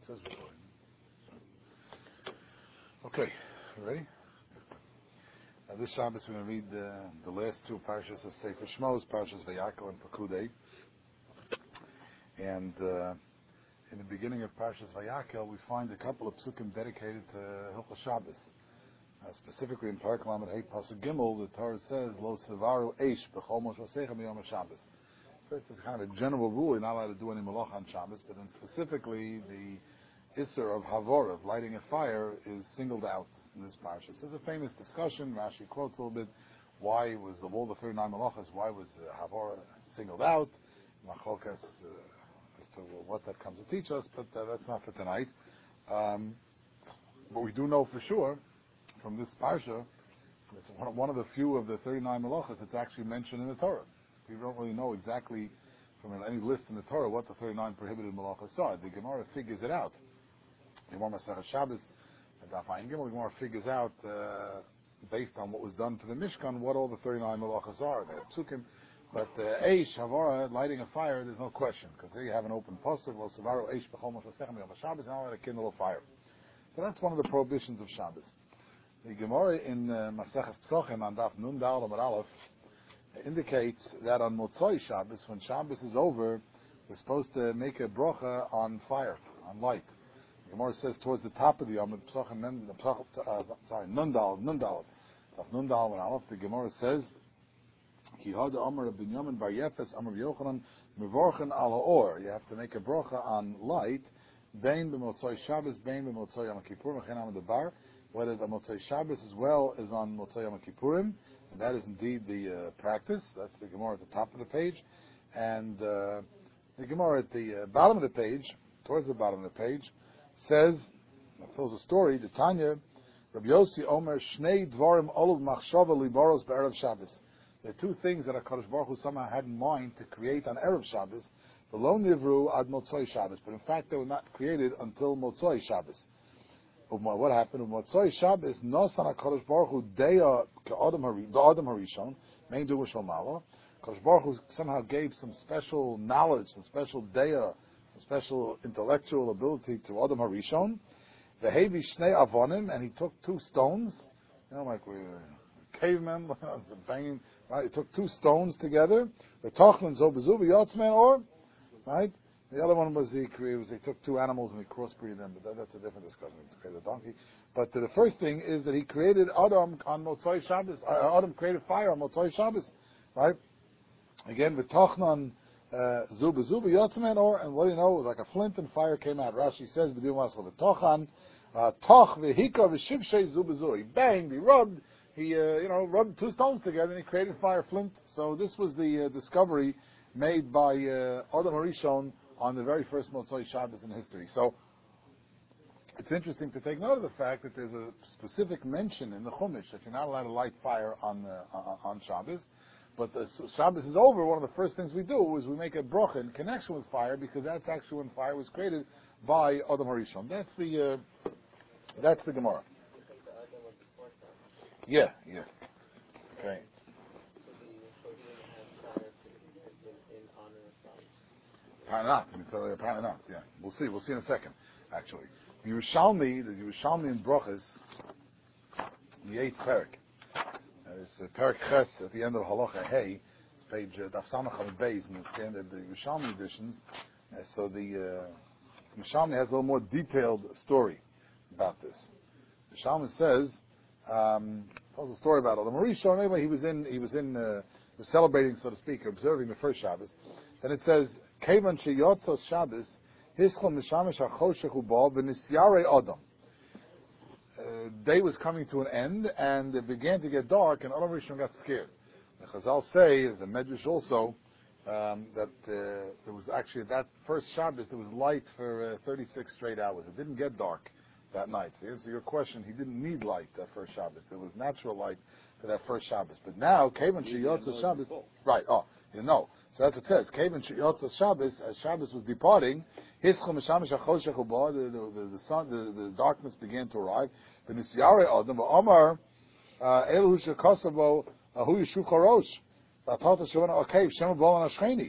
says recording. Okay, ready? This Shabbos we're going to read the last two parshas of Sefer Shmos, Parshas Vayakel and Pekudei. And in the beginning of Parshas Vayakel, we find a couple of psukim dedicated to Hilchos Shabbos. Specifically in Parak Lamed Hey Pasuk Gimel, the Torah says, Lo sevaru eish b'chol moshasecha miyom Shabbos. First, it's kind of a general rule, you're not allowed to do any malach on Shabbos, but then specifically the Isser of Havor, of lighting a fire, is singled out in this parsha. So there's a famous discussion, Rashi quotes a little bit, why was of all the 39 malachas, why was Havor singled out? Machlokas as to what that comes to teach us, but that's not for tonight. But we do know for sure, from this parsha, it's one of the few of the 39 malachas that's actually mentioned in the Torah. We don't really know exactly from any list in the Torah what the 39 prohibited malachas are. The Gemara figures it out. The Gemara Masechah Shabbos, Daf Ayin Gimel, the Gemara figures out based on what was done to the Mishkan what all the 39 malachas are. They have psukim, but Eish Havara, lighting a fire, there's no question because there you have an open pasuk. Lo sevaru Eish b'chol moshasecha miyom Shabbos, and allowed to kindle a fire. So that's one of the prohibitions of Shabbos. The Gemara in Masechah Psochim on Daf Nun Dal Amud Aleph indicates that on Motzoi Shabbos, when Shabbos is over, we're supposed to make a brocha on fire, on light. The Gemara says towards the top of the Yom, Nundal, Daf Nundal Amud Aleph, the Gemara says, Ki hada Amar Binyamin Bar Yefes Amar Yochanan Mevorchen al Ha'or. You have to make a brocha on light, Bein b'Motzoi Shabbos, Bein b'Motzoi Yom Kippurim, V'chein Amud Bar, whether the Motzoi Shabbos as well as on Motzoi Yom Kippurim. And that is indeed the practice. That's the Gemara at the top of the page. And the Gemara at the bottom of the page, towards the bottom of the page, says, fills a story, the Tanya, Rabbi Yossi Omer, Shnei Dvarim Olav Machshava Libaros Be'erev Shabbos. There are two things that HaKadosh Baruch Hu somehow had in mind to create on Erev Shabbos, the Lo Nivru ad Motzoi Shabbos. But in fact, they were not created until Motzoi Shabbos. What happened? Motzoi Shabbos, Nosan HaKadosh Baruch Hu Deya Ka'adam Harishon, Mein Du Shomala. HaKadosh Baruch Hu somehow gave some special knowledge, some special Deya, some special intellectual ability to Adam Harishon. Vehevi Shnei Avonim, and he took two stones, like we're cavemen, banging, right? He took two stones together, the Tochlan Zobezu, Yotzman, or, right? The other one was they took two animals and he crossbreed them, but that's a different discussion. He created a donkey. But the first thing is that he created Adam on Motzoi Shabbos. Adam created fire on Motzoi Shabbos, right? Again, the Tochnan Zuba Yotzman, or, and what do you know? It was like a flint and fire came out. Rashi says, the Tochan, Toch v'hika v'shivshei Zuba. He banged, he rubbed, rubbed two stones together and he created fire, flint. So this was the discovery made by Adam Harishon on the very first Motzoi Shabbos in history. So it's interesting to take note of the fact that there's a specific mention in the Chumash that you're not allowed to light fire on Shabbos. But the Shabbos is over, one of the first things we do is we make a brocha in connection with fire, because that's actually when fire was created by Adam Harishon. That's the Gemara. Yeah. Okay. Apparently not. Yeah, we'll see in a second. Actually, the Yerushalmi in Brochus, the 8th Perek. It's Perek Ches at the end of Halacha Hey. It's page Daf Samach Amud Beis in the standard Yerushalmi editions. So the Yerushalmi has a little more detailed story about this. Yerushalmi says, tells a story about Adam Harishon. Anyway, he was celebrating, so to speak, observing the first Shabbos. Then it says, Kevan sheyotzo Shabbos, hischol mishamish hachoshech u'bal v'nisyarei Adam. Day was coming to an end, and it began to get dark, and Adam Rishon got scared. The Chazal say, as a Medrash also, that there was actually that first Shabbos, there was light for 36 straight hours. It didn't get dark that night. So to answer your question, he didn't need light that first Shabbos. There was natural light for that first Shabbos. But now, Kevan sheyotzo Shabbos, right? So that's what it says. Kevan sheyotzo Shabbos, as Shabbos was departing, hischol mishamish hachoshech u'ba, the sun, the darkness began to arrive. V'nisyarei Adam v'amar elu shekosavo hu yishu chorosh v'atata shavana okav shema b'olan hashcheni.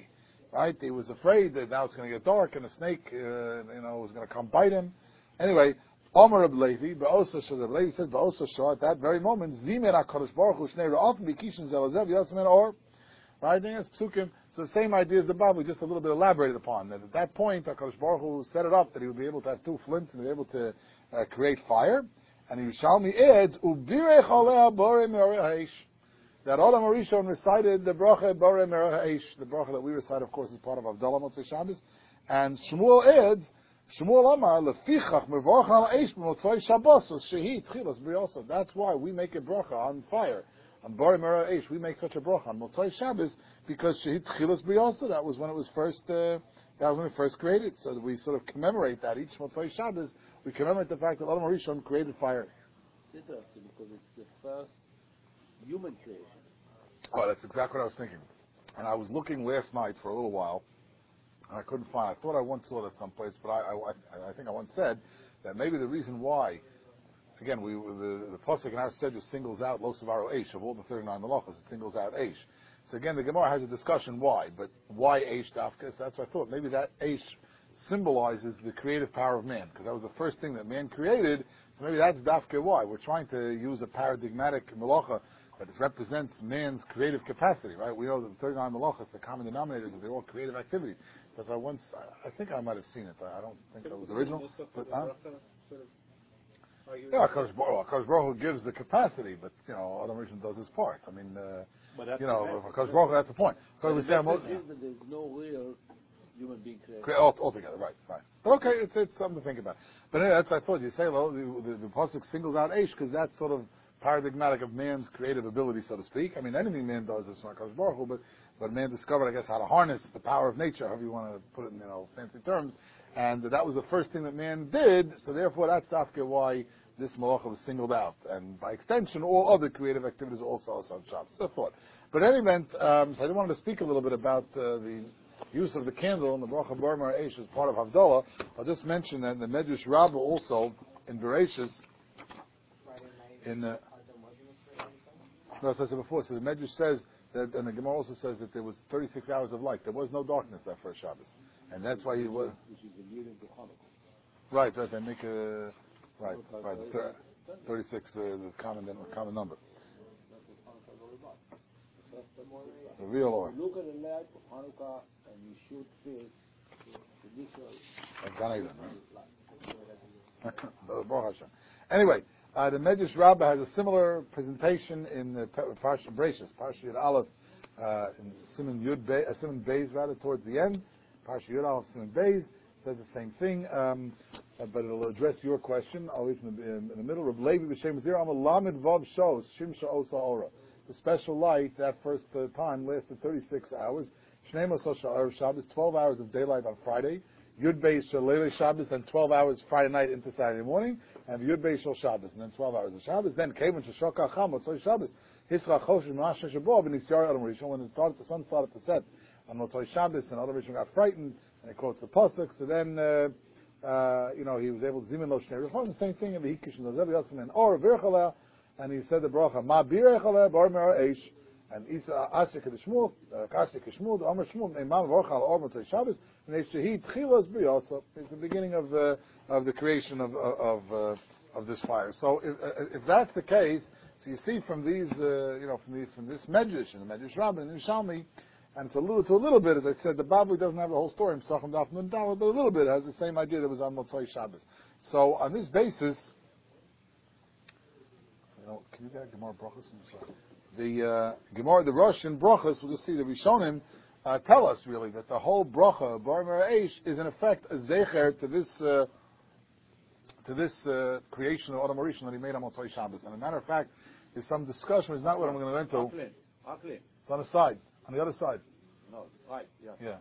right? He was afraid that now it's going to get dark and the snake, was going to come bite him. Anyway, Omer Reb Levi, Be'osa Shah, Reb Levi said, Be'osa Shah, at that very moment, Zimer HaKadosh Baruch Hu Shnei Ra'atim B'Kishin Zelazev Yotzemen Or. Right? I think that's Psukim. So the same idea as the Bible, just a little bit elaborated upon. That at that point, HaKadosh Baruch Hu set it up that he would be able to have two flints and be able to create fire. And Yerushalmi adds, Ubirech Alea Borei Me'orei Ha'esh. That Adam Arishon recited the bracha Borei Me'orei Ha'esh, the bracha that we recite, of course, is part of Havdalah Motzei Shabbos. And Shmuel adds, Shmuel Amar lefichach mevorach al eish b'motzei Shabbos shehi tchilas b'yosa. That's why we make a bracha on fire, on Borei Me'orei Eish. We make such a bracha on Motzei Shabbos because shehi tchilas b'yosa. That was when it was first. That was when it first created. So we sort of commemorate that each Motzei Shabbos. We commemorate the fact that Adam Rishon created fire. It's interesting because it's the first human creation. Oh, that's exactly what I was thinking. And I was looking last night for a little while. And I couldn't find it. I thought I once saw that someplace, but I think I once said that maybe the reason why, again, the pasuk in our Sedra singles out Losavaro Eish of all the 39 malachos. It singles out Eish. So again, the Gemara has a discussion why, but why Eish Dafka? So that's what I thought. Maybe that Eish symbolizes the creative power of man, because that was the first thing that man created. So maybe that's Dafka why. We're trying to use a paradigmatic malacha that represents man's creative capacity, right? We know that the 39 malachos, the common denominators, they're all creative activities. Because I think I might have seen it. I don't think that was original. But, yeah, Akash Baruch Hu gives the capacity, but, Adam Rishon does his part. I mean, Akash Baruch Hu, that's the point. The message is that there's no real human being created. Altogether, right. But okay, it's something to think about. But anyway, that's what I thought. You say, the pasuk singles out Eish because that's sort of paradigmatic of man's creative ability, so to speak. I mean, anything man does is from HaKadosh Baruch Hu, but man discovered, I guess, how to harness the power of nature, however you want to put it in, fancy terms. And that was the first thing that man did, so therefore that's Dafka why this malacha was singled out. And by extension, all other creative activities are also on Shabbos. That's a thought. But in any event, so I wanted to speak a little bit about the use of the candle and the bracha Borei Me'orei Eish as part of Havdalah. I'll just mention that in the Medrash Rabbah also, in Bereshis, no, as I said before, so the Medrash says that, and the Gemara also says that there was 36 hours of light. There was no darkness that first Shabbos, and that's why he was. Which is the leading to Hanukkah. Right. They make a 36, the common number. The real or. Look at the light of Hanukkah, and you should feel the initial. Gan Eden, right? Anyway. The Medrash Rabbah has a similar presentation in the Parsha Bereshis, Parsha Yud Aleph, in Siman Beis, rather towards the end. Parsha Yud Aleph, Siman Beis says the same thing, but it'll address your question. I'll leave in the middle. Reb Levi b'Shem Zir Amal Lamed Vav Shos Shimsha Osa Ora. The special light that first time lasted 36 hours. Shnei Moshe Shabbos, 12 hours of daylight on Friday. Yud Beis Shel Leilei Shabbos, then 12 hours Friday night into Saturday morning, and Yud Beis Shel Shabbos, and then 12 hours of Shabbos. Then Kevin Sheshokah Cham Motzei Shabbos, Hisra Choshim Ma'aseh Shabbat, and Yisyar Adam Rishon. When the sun started to set on Motzei Shabbos, and Adam Rishon got frightened, and he quotes the pasuk. So then, he was able to zimin lo shnei rechon. The same thing in the Hikish and the Zevi Yotzim and Or Virchaleh, and he said the bracha Ma Birechaleh Borei Me'orei Eish. And Isa Asik Shmuel, Kasik Shmuel, the Amr Shmuel, Imam Vorchal Or Motzei Shabbos, and Shehid Tchilas B'Yosa. It's the beginning of the creation of this fire. So if that's the case, so you see from these, from this Medrash and the Medrash Rabbah and the Yerushalmi, and it's a little bit, as I said, the Bavli doesn't have the whole story himself, but a little bit has the same idea that was on Motzei Shabbos. So on this basis, can you get Gemara Brachos? The Gemara, the Rosh and Brachos, we'll just see the Rishonim tell us really that the whole bracha Borei Me'orei Eish is in effect a zecher to this creation of Adam Rishon that he made on Motzei Shabbos. And as a matter of fact, there's some discussion. It's not what I'm going to get into. It's on the side, on the other side. No, right, yeah.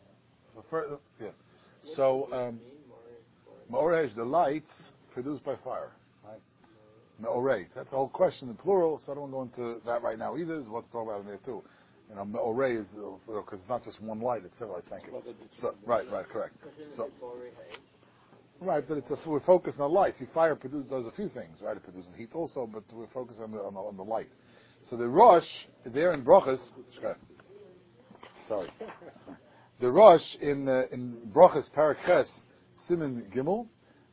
So Me'orei Eish, the lights produced by fire, right? Me'orei. That's the whole question in plural, so I don't want to go into that right now either. There's lots to talk about in there too. Me'orei is, because it's not just one light, it's several lights, thank you. So, right, correct. So, right, but we're focused on light. See, fire does a few things, right? It produces heat also, but we're focused on the light. So the Rosh, there in Brachos, sorry. The Rosh in Brochus Parak Ches Siman Gimel,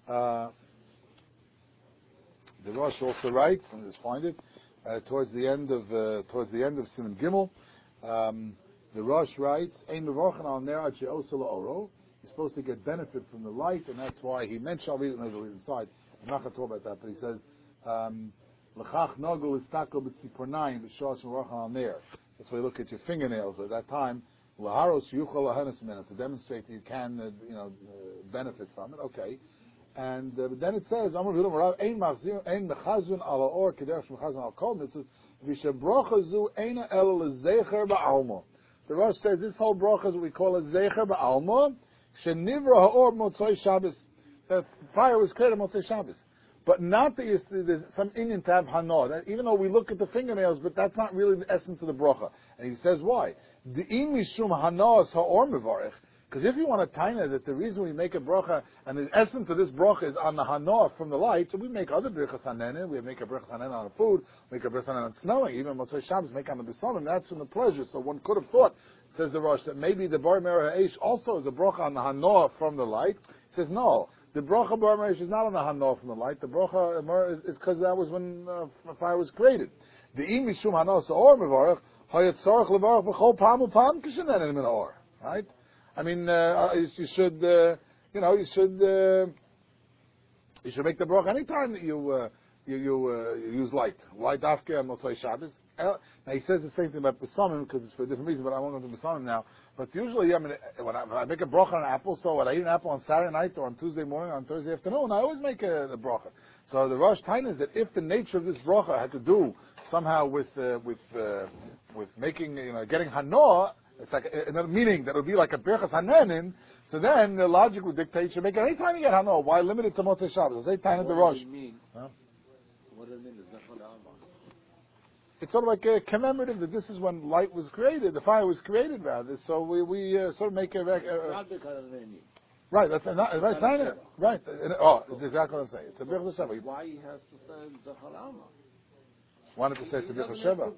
the Rosh also writes, and just find it towards the end of Siman Gimel. The Rosh writes, "Ein mevorchen al ner ad she'osa la'oro." You're supposed to get benefit from the light, and that's why he mentioned. I'll read it inside. I'm not going to talk about that, but he says, "L'chach nogel istakel b'tzipornayim b'shosh mevorchen al ner." That's why you look at your fingernails. But at that time, laharos yuchal lahanas minutes to demonstrate that you can, benefit from it. Okay. And but then it says, "Amar v'ilum rav ein mechazun ala or kederach mechazun al kol mitzvot v'shebrocha zu eina el lezecher ba'alma." The Rosh says this whole brocha is what we call a zecher ba'alma. Shenivra ha'or motzoi Shabbos. The fire was created on Motzei Shabbos, but not that there's some inyan to have hana. Even though we look at the fingernails, but that's not really the essence of the brocha. And he says why? De'im mishum hanas ha'or mevarich. Because if you want to taina that the reason we make a bracha, and the essence of this bracha is on the hana from the light, so we make other birchas hanenin, we make a birchas hanenin on food, make a birchas hanenin on snowing, even Motzei Shabbos make on the besamim, that's from the pleasure. So one could have thought, says the Rosh, that maybe the bar merah ha'esh also is a bracha on the hana from the light. He says no, the bracha bar merah is not on the hana from the light. The bracha is because that was when fire was created. The im mishum hana or mevarach hayat tzarich levarach b'chol pam upam kishenenin min or. Right? I mean, you should make the bracha anytime that you use light. Why dafke on Motzei Shabbos? Now he says the same thing about besamim because it's for a different reason, but I won't go into besamim now. But usually, when I make a bracha on an apple, so when I eat an apple on Saturday night or on Tuesday morning or on Thursday afternoon, I always make a bracha. So the Rosh Tain is that if the nature of this bracha had to do somehow with making, getting hana, it's like another meaning that would be like a birchas hanenin. So then the logic would dictate you should make it any time you get hana. Why limit it to Motzei Shabbos? Say time at the Rosh. What does it mean? It's sort of like a commemorative that this is when light was created, the fire was created rather. So we sort of make a not because of the name. right. That's not right. Taina, right. Oh, it's exactly what I'm saying. It's a birchas Sheva. Why he has to say the halama? Wanted to say it's a birchas Sheva.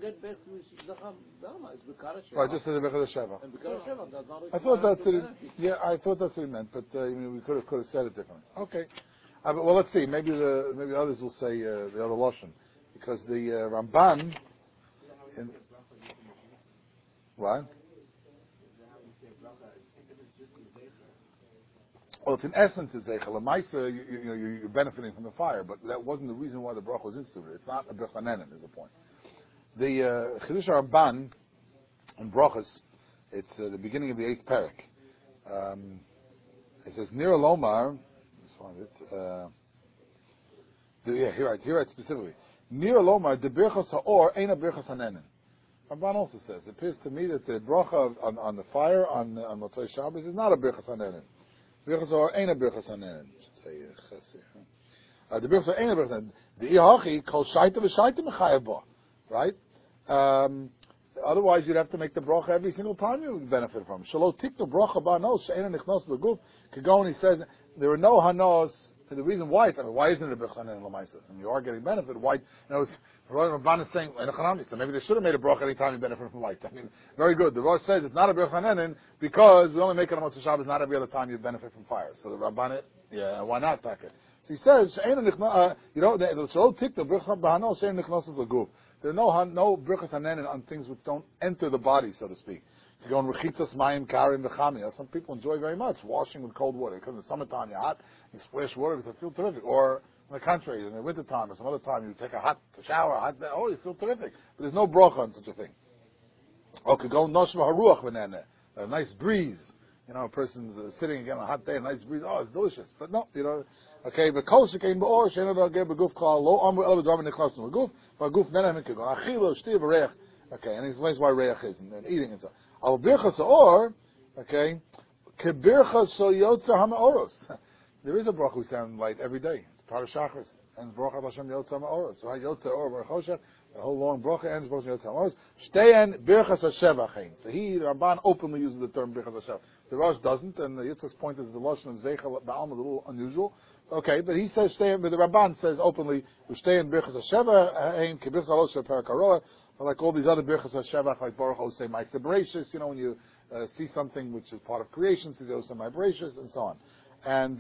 Right, just say the birchas Sheva. I thought that's what I thought that's what he meant, but we could have said it differently. Okay. Well, let's see. Maybe others will say the other lashon, because the Ramban. What? Well, it's in essence it's zeichel. Lemaisa, you're benefiting from the fire, but that wasn't the reason why the bracha was instituted. It's not a birchas hanenin, is the point. The Chidush Ramban in brachas, it's the beginning of the 8th parak. It says Nira Lomar. Let's find it. Here writes specifically. Nira Lomar the birchas haor ain't a birchas hanenin. Ramban also says it appears to me that the bracha on the fire on Motzei Shabbos is not a birchas hanenin. Birchas haor ain't a birchas hanenin. The birchas haor ain't a birchas hanenin. The ihachi kol shaita v'shaita mechayev ba. Right? Otherwise, you'd have to make the bracha every single time you would benefit from. Shalo tiknu bracha ba'anos she'ena nichnos l'guf. Kagon, he says there are no hanos. The reason why why isn't it a birchas hanenin l'maisa? And you are getting benefit. Why? Ramban is saying so maybe they should have made a bracha any time you benefit from light. I mean, very good. The Rosh says it's not a birchas hanenin because we only make it on Motzei Shabbos, not every other time you benefit from fire. So the Ramban, why not take it? So he says she'ena nichnos. Shalo tiknu bracha ba'anos she'ena nichnos l'guf. There are no birchas hanenin on things which don't enter the body, so to speak. You go on rechitzas mayim karim v'chami. Some people enjoy very much washing with cold water because in the summertime you're hot, you splash water because you feel terrific. Or on the contrary, in the wintertime or some other time you take a hot shower, you feel terrific. But there's no bracha on such a thing. Or could go noshva haruach v'nene, a nice breeze. A person's sitting again on a hot day, a nice breeze. Oh, it's delicious. But no, Okay, the kol shekain ba'or she'ena b'ageh b'guf kol lo amru el b'dvarim nechnasim b'guf b'guf nena min kegon achilo shtir v'reich. Okay, and he explains why reich is and eating and so. Al birchas or okay, kebirchas so yotzer ha'ma'oros. There is a bracha we sound light every day. It's part of Shachris and bracha Hashem yotzer ha'ma'oros. So yotzer or v'chosher, the whole long bracha ends bracha yotzer ha'ma'oros. Shteyen birchas ha'shevachein. So the Ramban openly uses the term birchas ha'shev. The Rosh doesn't, and the Yitzchak's point is the lashon of zeichel ba'alma is a little unusual. Okay, but he says but the Ramban says openly, "Shteyen birchas hasheva ein kibirchas alosh perakaroa." Like all these other birchas hasheva, like Baruch Hu say, "My sebracious." When you see something which is part of creation, sees also vibrations, and so on. And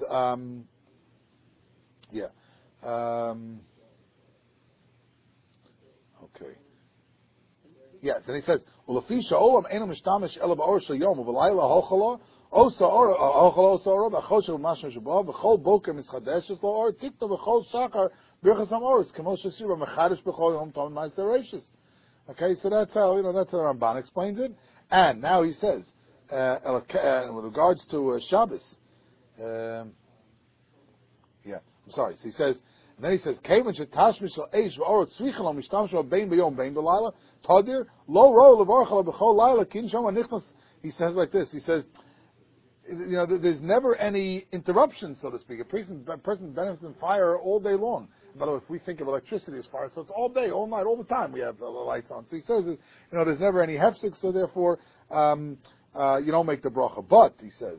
okay. Yes, and he says, "Ulafisha olam enu mishtamish ela ba'or shel yom u'v'layla hochalo osa or hochalo osa or b'chol shel mashma sheba b'chol boker mischadeshes lo or tikna b'chol shachar birchas hamoritz kemo shesira mechadish b'chol yom tom ma'asereshis." Okay, so that's how that's how the Ramban explains it. And now he says, with regards to Shabbos, I'm sorry. So he says. And then he says, "Kevin shetashmish al eish v'orot tzrichel al mishtam shel bein b'yom bein b'layla tadir lo ro levarchal b'chol layla kin shama nichnas." He says like this. He says, there's never any interruption, so to speak. A person benefits from fire all day long. By the way, if we think of electricity as fire, so it's all day, all night, all the time. We have the lights on. So he says, there's never any hefsek, so therefore you don't make the bracha. But he says.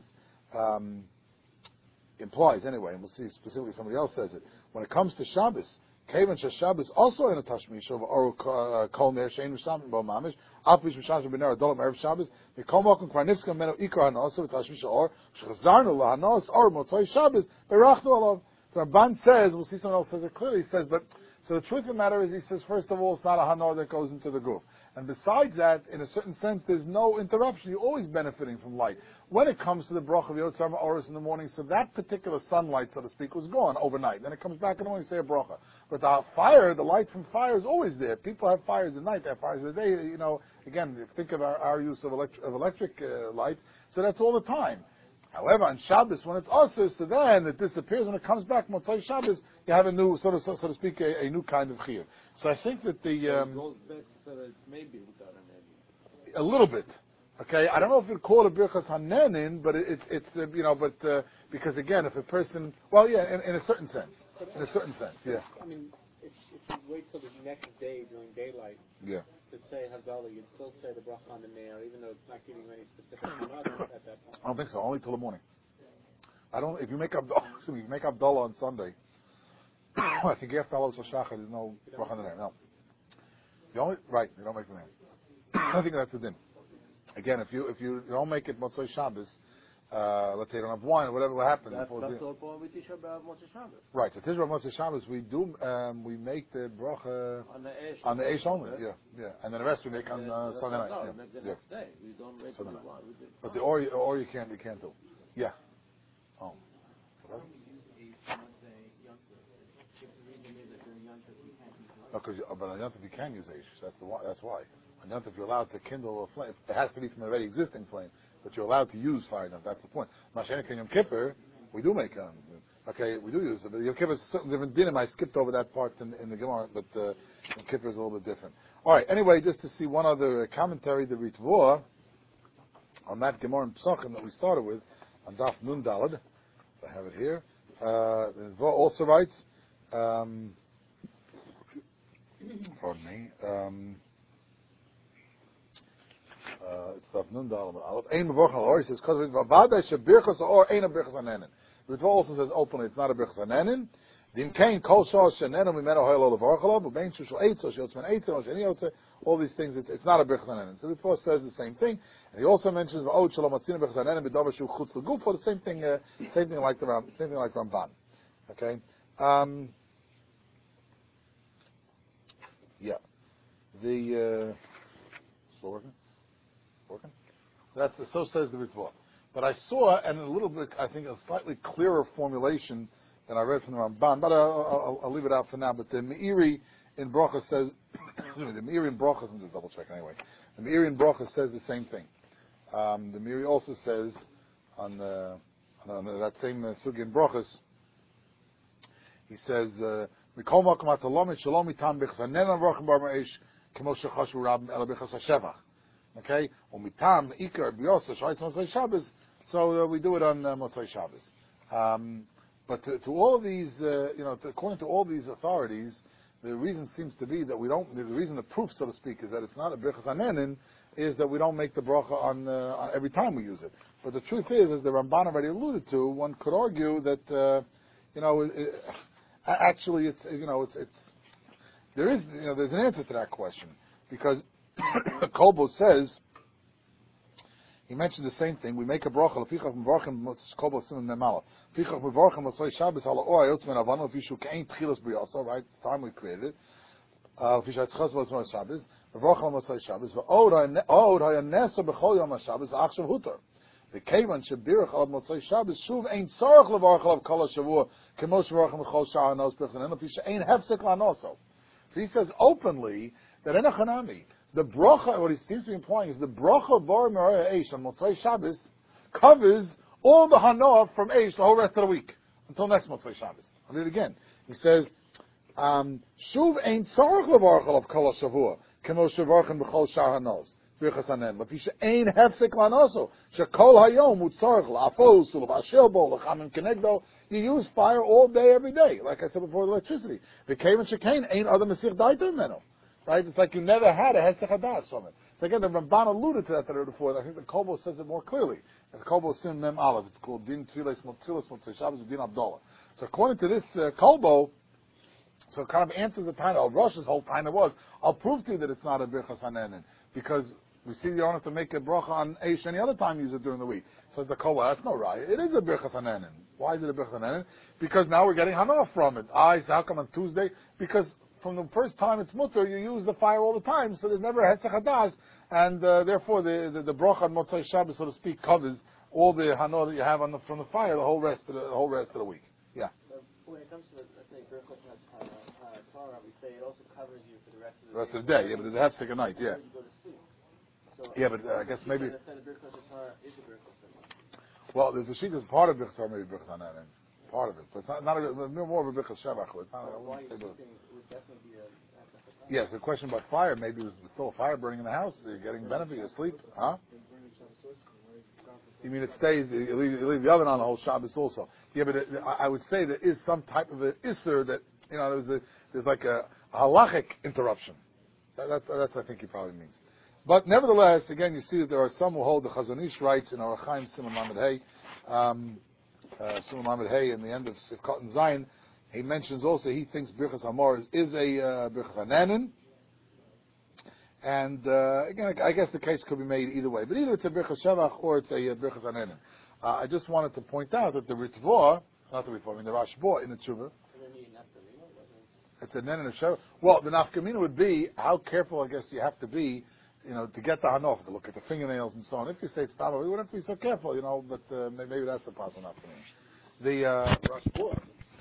Implies anyway, and we'll see specifically somebody else says it. When it comes to Shabbos, Kevin Shabbos also in a tashmish of or kol ner shein mishtam bo mamish afish mishtam benar adolam erev Shabbos mikom mokum kvarnifska meno ikar hanos of tashmish or shchazarnu lahanos or motzai Shabbos berachnu alav. So Ramban says, we'll see someone else says it clearly. He says, but so the truth of the matter is, he says, first of all, it's not a hanor that goes into the group. And besides that, in a certain sense, there's no interruption. You're always benefiting from light. When it comes to the bracha of Yotzar Ma'oros in the morning, so that particular sunlight, so to speak, was gone overnight. Then it comes back in the morning, say a bracha. But the fire, the light from fire is always there. People have fires at night, they have fires at the day. Again, think of our use of electric lights. So that's all the time. However, on Shabbos, when it's also, so then it disappears. When it comes back, Motzai Shabbos, you have a new, so to speak, a new kind of chiyuv. So I think that the it goes back so that it's maybe without an ending. a little bit. Okay, I don't know if you'd call it birchas hanenin, but it's because again, if a person, in a certain sense, yeah. I mean, if you wait till the next day during daylight, Yeah. to say Havdalah, you'd still say the bracha on the Meir, even though it's not giving you any specific hanot at that point. I don't think so. Only till the morning. If you make Abdullah on Sunday, I think after Allah Shachar, there's no bracha on the Meir. No. You don't make the name. I think that's the din. Again, if you don't make it Motzei Shabbos, let's say you don't have wine or whatever will happen. That's all point with Tisha B'Av Motzei Shabbos. Right. So Tisha B'Av Motzei Shabbos, we make the bracha on the Eish only. Yeah. And then the rest we make on Sunday night. No, make the next day. We don't make Sunday the night. one. But the or you can't do. Yeah. Oh. Because but on Yontif you can use Eish. That's why. On Yontif you're allowed to kindle a flame. It has to be from the already existing flame, but you're allowed to use fire. That's the point. Mashiach and Yom Kippur, we do make we do use it. But Yom Kippur is something different dinim. I skipped over that part in the Gemara, but Yom Kippur is a little bit different. All right. Anyway, just to see one other commentary, the Ritva on that Gemara in Pesachim that we started with on Daf Nun Daled. I have it here. The Ritva also writes. Pardon me. It's Daf Nun Daled. Ein Mevorach al Or. He says, "Because Vavada shebirchas or ein a birchas hanenin." The Ritva also says openly, it's not a birchas hanenin. Dim kain kol shor shenenim mimeno hoylo levarchalo, but bein shushel eitz or sheyotzman eitz or sheni yotze. All these things, it's not a birchas hanenin. So the Ritva says the same thing, and he also mentions va'od shalom atzina birchas hanenin b'davar shu chutz l'guf for the same thing like Ramban. Okay. Yeah. The still working? So says the Ritva. But I saw, and a little bit, I think, a slightly clearer formulation than I read from the Ramban, but I'll leave it out for now. But the Meiri in Brocha says, the Meiri in Brocha, let me just double check anyway. The Meiri in Brocha says the same thing. The Meiri also says, on that same sugi in Brochas, he says, "Mikol makom atalomit shalom itam b'chas hanenan v'rochem bar ma'esh kemo shechashu rabim ela b'chas hashevach." Okay, umitam ikar b'yosa shayitz Motzei Shabbos. So we do it on Motzei Shabbos. But to all these, according to all these authorities, the reason seems to be that we don't. The reason, the proof, so to speak, is that it's not a birchas hanenin, is that we don't make the bracha on every time we use it. But the truth is, as the Ramban already alluded to, one could argue that actually there's an answer to that question, because Kolbo says he mentioned the same thing. We make a bracha. Lefichach mevorchen kobo siman memala. Lefichach mevorchen motzei Shabbos hala or ayotz men avanu lefishu kein tchilas briyoso. Right, it's the time we created it. Lefichach tchilas motzei Shabbos. Mevorchen motzei Shabbos. Ve'od hayanesa b'chol yom haShabbos v'achshav hutar. The kevan shebirach alav motzei Shabbos shuv ein tzorach levarach alav kol hashavua kemo shevarachem b'chol shar hanos b'chol lefisha ein hefsek lanoso. So he says openly that in a chanami, the bracha, what he seems to be implying is the bracha bar meraya eish on Motzei Shabbos covers all the hanoah from eish the whole rest of the week until next Motzei Shabbos. I'll read it again. He says, "Shuv ein tzarich levarach alav kol hashavua kemo shevarachem b'chol shar hanos birchas hanen lefisha ein hefsek lanoso shekol hayom utzarich la'afos u'l'vashel bo l'chamim kenegdo." You use fire all day, every day, like I said before, electricity. The kevan shekain ain't other mesich daiter meno. Right? It's like you never had a hesech hadas from it. So again, the Ramban alluded to that before. I think the Kobo says it more clearly. The Kobo Sim Mem Aleph. It's called Din Tfilas Motzei Shabbos Din Abdullah. So according to this Kobo, so it kind of answers the time. Al Rosh's whole time was, I'll prove to you that it's not a Birchas Hanenin. Because we see you don't have to make a bracha on Eish any other time you use it during the week. So the Kobo, that's no right. It is a Birchas Hanenin. Why is it a Birchas Hanenin? Because now we're getting Hanoah from it. So how come on Tuesday? Because from the first time it's mutter, you use the fire all the time, so there's never a hesech hadas, and therefore the bracha on Motzei Shabbos, so to speak, covers all the hanoah that you have from the fire the whole rest of the week. Yeah. When it comes to let's say Birchos Torah, we say it also covers you for the rest of the day. Yeah, but there's a hesech at night. Yeah. You go to sleep. So yeah, but I guess maybe. Well, there's a sheet that's part of Birchos Torah, maybe Birchos Hanenin. Part of it, but it's not more of a Birchos Shabbat. It's not. I wouldn't say yes, the question about fire, maybe there's still a fire burning in the house, so you're getting benefit, you sleep, huh? You mean it stays, you leave the oven on the whole Shabbos also. Yeah, but I would say there is some type of an isser that, there's like a halachic interruption. That's I think he probably means. But nevertheless, again, you see that there are some who hold the Chazon Ish writes in Orach Chaim Siman Lamed Hey, Siman Lamed Hey in the end of Sivkot and Zayin. He mentions also he thinks Birchas Hamor is a Birchas Hanenin, and again I guess the case could be made either way. But either it's a Birchas Shavach or it's a Birchas Hanenin. I just wanted to point out that the Ritva, not the Ritva, the Rashba in the Tshuva, it's a Nen and a Shavach. Well, the Nafkamina would be how careful I guess you have to be, to get the Hanoch, to look at the fingernails and so on. If you say it's Tama, we wouldn't have to be so careful, but maybe that's the possible Nafkamina. The Rashba.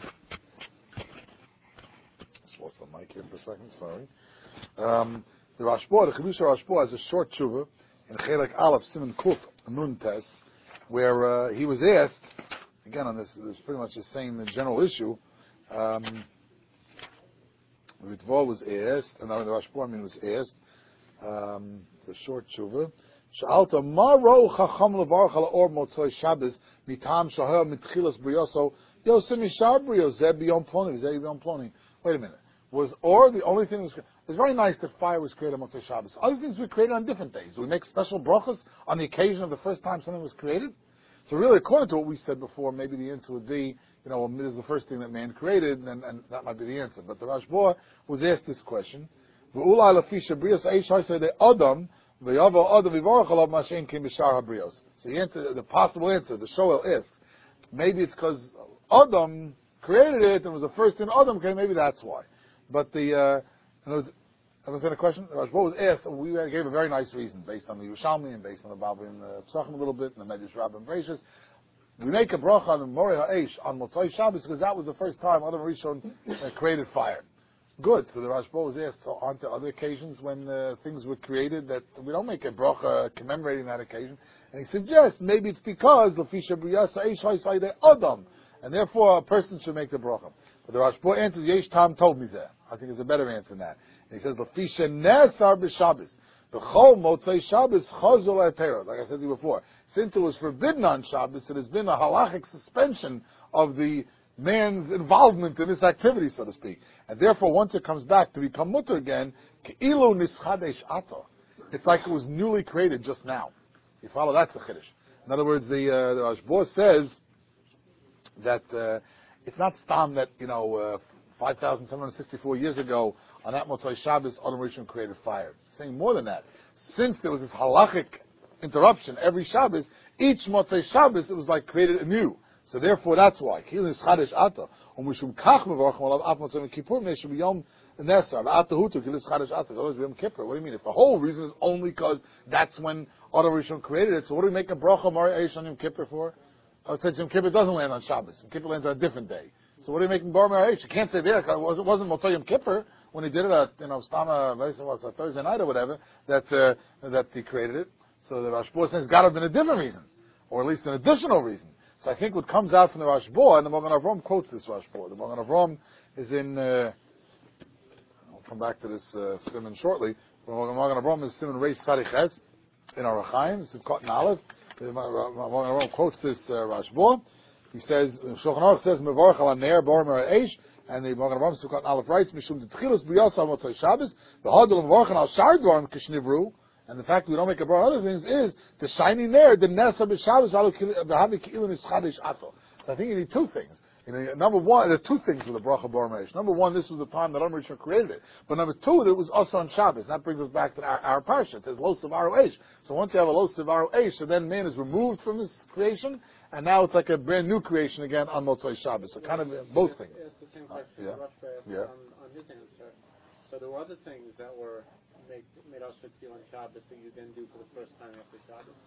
Lost the mic here for a second, sorry. The Rashba, the Chidusha Rashba has a short tshuva in Chelek Aleph Siman Kuf Nun Tes, where he was asked, again on this pretty much the same general issue, the Ritva was asked, and now the Rashba was asked, the short tshuva, Sha'alta ma ro chacham levarach al or motzoi Shabbos mitam shahar mitchilas briyoso yosim yishar briyos zeh biyom ploni zeh biyom ploni. Wait a minute. Was or the only thing that was created? It's very nice that fire was created on Motzei Shabbos. Other things were created on different days. Do we make special brachas on the occasion of the first time something was created? So really, according to what we said before, maybe the answer would be, this is the first thing that man created, and that might be the answer. But the Rashba was asked this question. So the answer, the possible answer, the Shoel asks, maybe it's because Adam created it and was the first thing Adam created, maybe that's why. But understand the question? Rashba was asked, we gave a very nice reason based on the Yerushalmi and based on the Bava and the Pesachim a little bit and the Medrash Rabbah and Bereishis. We make a bracha on the Moreh HaEish on Motzei Shabbos because that was the first time Adam Rishon created fire. Good. So the Rashba was asked, so aren't there other occasions when things were created that we don't make a bracha commemorating that occasion? And he suggests maybe it's because Lafisha Briyasa Eish Haisai Adam, and therefore a person should make the bracha. But the Rashba answers, Yesh Tam told me that. I think it's a better answer than that. And he says, Lafisha Nesar B'Shabbos. The Chol Motzei Shabbos Chazol Etera. Like I said to you before, since it was forbidden on Shabbos, it has been a halachic suspension of the man's involvement in this activity, so to speak. And therefore, once it comes back to become mutter again, Ke'ilu Nischadesh Ato. It's like it was newly created just now. You follow? That's the Chiddush. In other words, the Rashba says that it's not stam that 5,764 years ago on that Motzei Shabbos, Adam Rishon created fire. It's saying more than that. Since there was this halachic interruption every Shabbos, each Motzei Shabbos, it was like created anew. So therefore, that's why. Kilin is Chadash Ata. Mishum Kach Mevarchim Olav Af Motzei Kippur, Neshim Yom Nesar, Ata Hutu, Kilin is Chadash Ata, Otherwise Yom Kippur. What do you mean? If the whole reason is only because that's when Adam Rishon created it, so what do we make a Bracha Mari Eish on Yom Kippur for? I would say Yom Kippur doesn't land on Shabbos. Yom Kippur lands on a different day. So what are you making Bar Mari Eish? You can't say there, because it wasn't Motzei Yom Kippur, when he did it at, Stama, was a Thursday night or whatever, that he created it. So the Rashba says it's got to have been a different reason, or at least an additional reason. So I think what comes out from the Rashba, and the Magen Avraham quotes this Rashba. The Magen Avraham is in, I'll come back to this Simon shortly. The Magen Avraham is Simon Reish Sariches in our Rechaim, it's caught in Aleph. The Magen Avraham quotes this Rashba. He says, Shulchan Aruch says, Mevarch al Ner Bar Mer Eish, and the Magen Avraham Sukkot in Aleph writes, Mishum T'chilus B'yos al Motzei Shabbos, the Hadol Mevarch al Shar Dvarim Kishnivru, and the fact that we don't make a bracha on other things is the shining there, the Nesa B'Shabbos V'havi Ki'ilin is Chadish Ato. So I think you need two things. Number one, there are two things with the bracha Bar Mer Eish. Number one, this was the time that Adam Rishon created it. But number two, there was also on Shabbos. And that brings us back to our parsha. It says Lo Sevaro Eish. So once you have a Lo Sevaro Eish, so then man is removed from this creation, and now it's like a brand new creation again on Motzei Shabbos. So kind of both things. It's the same question Yeah. on his answer. So there were other things that were made us feel on Shabbos that you didn't do for the first time after Shabbos.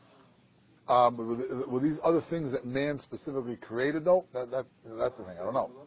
Were these other things that man specifically created, though? That's the thing. I don't know.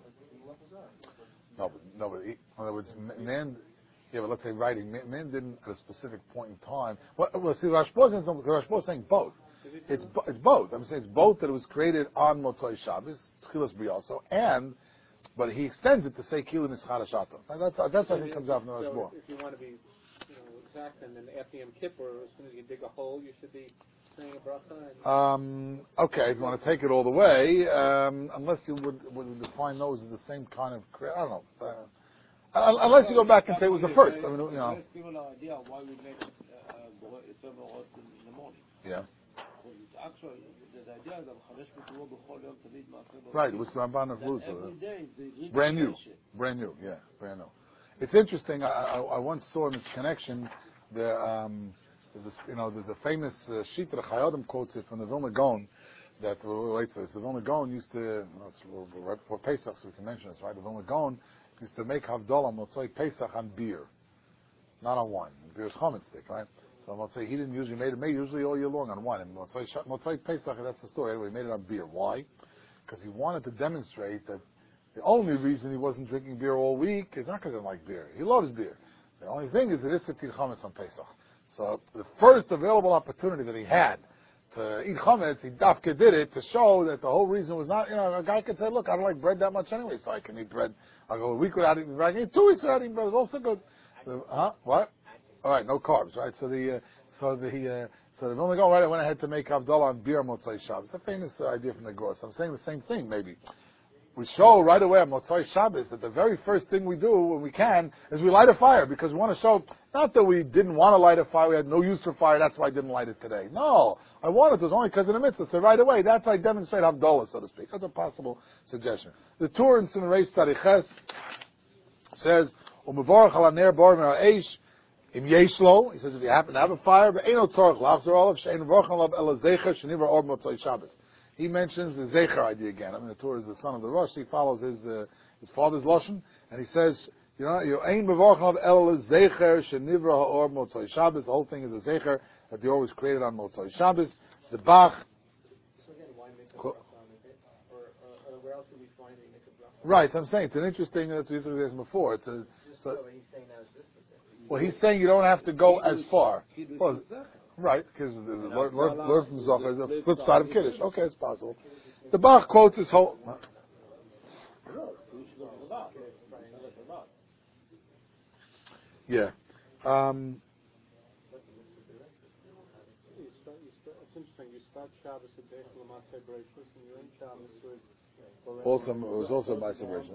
No, but in other words, man. Yeah, but let's say writing. Man didn't at a specific point in time. Well, see, Rashba is saying both. It's both. I'm saying it's both that it was created on Motzei Shabbos, Tchilas B'Yaso, but he extends it to say Kilin is Chadash Ato. That's I think comes out from the Rashba. If you want to be exact, then after Yom Kippur, as soon as you dig a hole, you should be saying a bracha. Okay, if you want to take it all the way, unless you would define those as the same kind of, I don't know. Unless you go back and say it was the first. I mean, Very similar idea why we make Tzemorot in the morning. Yeah. It's actually the idea that Chadesh B'Kuro b'chol yom tavid ma'aseh. Right, which the Ramban of Luz. Every day the brand new. Yeah, brand new. It's interesting. I once saw in this connection there's a famous sheet that Chayodim quotes it from the Vilna Gaon that relates to this. The Vilna Gaon used to, it's right before Pesach, so we can mention this, right? The Vilna Gaon used to make Havdalah Motzei Pesach on beer, not on wine. Beer is chametz stick, right? So Motzei, he didn't usually made usually all year long on wine. And Motzei Pesach, that's the story. Anyway, he made it on beer. Why? Because he wanted to demonstrate that the only reason he wasn't drinking beer all week is not because he didn't like beer. He loves beer. The only thing is it is Sitir Chametz on Pesach. So the first available opportunity that he had to eat chametz, he dafka did it to show that the whole reason was not, a guy could say, look, I don't like bread that much anyway, so I can eat bread. I'll go a week without eating bread. I can eat 2 weeks without eating bread. It's also good. What? All right, no carbs, right? So the Vilna Gaon right went ahead to make Havdalah on beer Motzei Shabbos. It's a famous idea from the Gross. I'm saying the same thing, maybe. We show right away on Motzei Shabbos that the very first thing we do when we can is we light a fire, because we want to show, not that we didn't want to light a fire, we had no use for fire, that's why I didn't light it today. No, I wanted to, it was only because of the mitzvah. So right away, that's how I demonstrate Havdalah, so to speak. That's a possible suggestion. The Tur in Simon Reish Tariches says, U'mevarach al haner bar min ha'eish im yeshlo. He says if you happen to have a fire, but eino tzorach lachzor olav she'ein mevarach alav ela zecher shenivar or Motzei Shabbos. He mentions the zecher idea again. I mean, the Torah is the son of the Rosh. He follows his father's lashon, and he says, you ain mevarach alav ela zecher shenivar or Motzei Shabbos. The whole thing is a zecher that the Or was created on Motzei Shabbos. The Bach. So again, why make a bracha on it? Or where else would we find it? Right, I'm saying it's an interesting. That's what you said before. It's a. Well, he's saying you don't have to go as far. Well, right, because learn from Zohar is a flip side of Kiddush. Okay, it's possible. The Bach quotes his whole. Yeah. It's interesting. You start Shabbos with Zeichel L'Maseh Bereishis, and you end Shabbos with. It was also my celebration.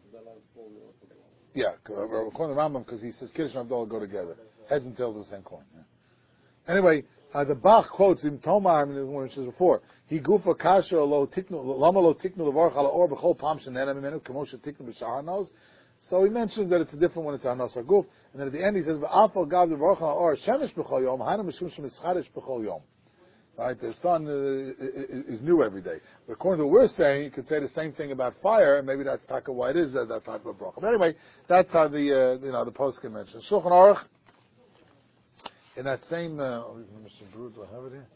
Yeah, according to Rambam, because he says Kiddush and Havdalah go together. Heads and tails of the same coin. Yeah. Anyway, the Bach quotes him Tomar, which is before. He gufa kasher lo tiknu lama lo tiknu levarch ala or b'chol pam shenena mimenu k'moshe tiknu b'shahanos. So he mentions that it's a different one. It's hanos haguf, and then at the end he says v'afal gav levarch ala or shemesh b'chol yom hana mishum shemischadish b'chol yom. Right? The sun is new every day. But according to what we're saying, you could say the same thing about fire, and maybe that's why it is that type of bracha. But anyway, that's how the post can mention. Shulchan Aruch, in that same, Mr. Brew, do I have it here?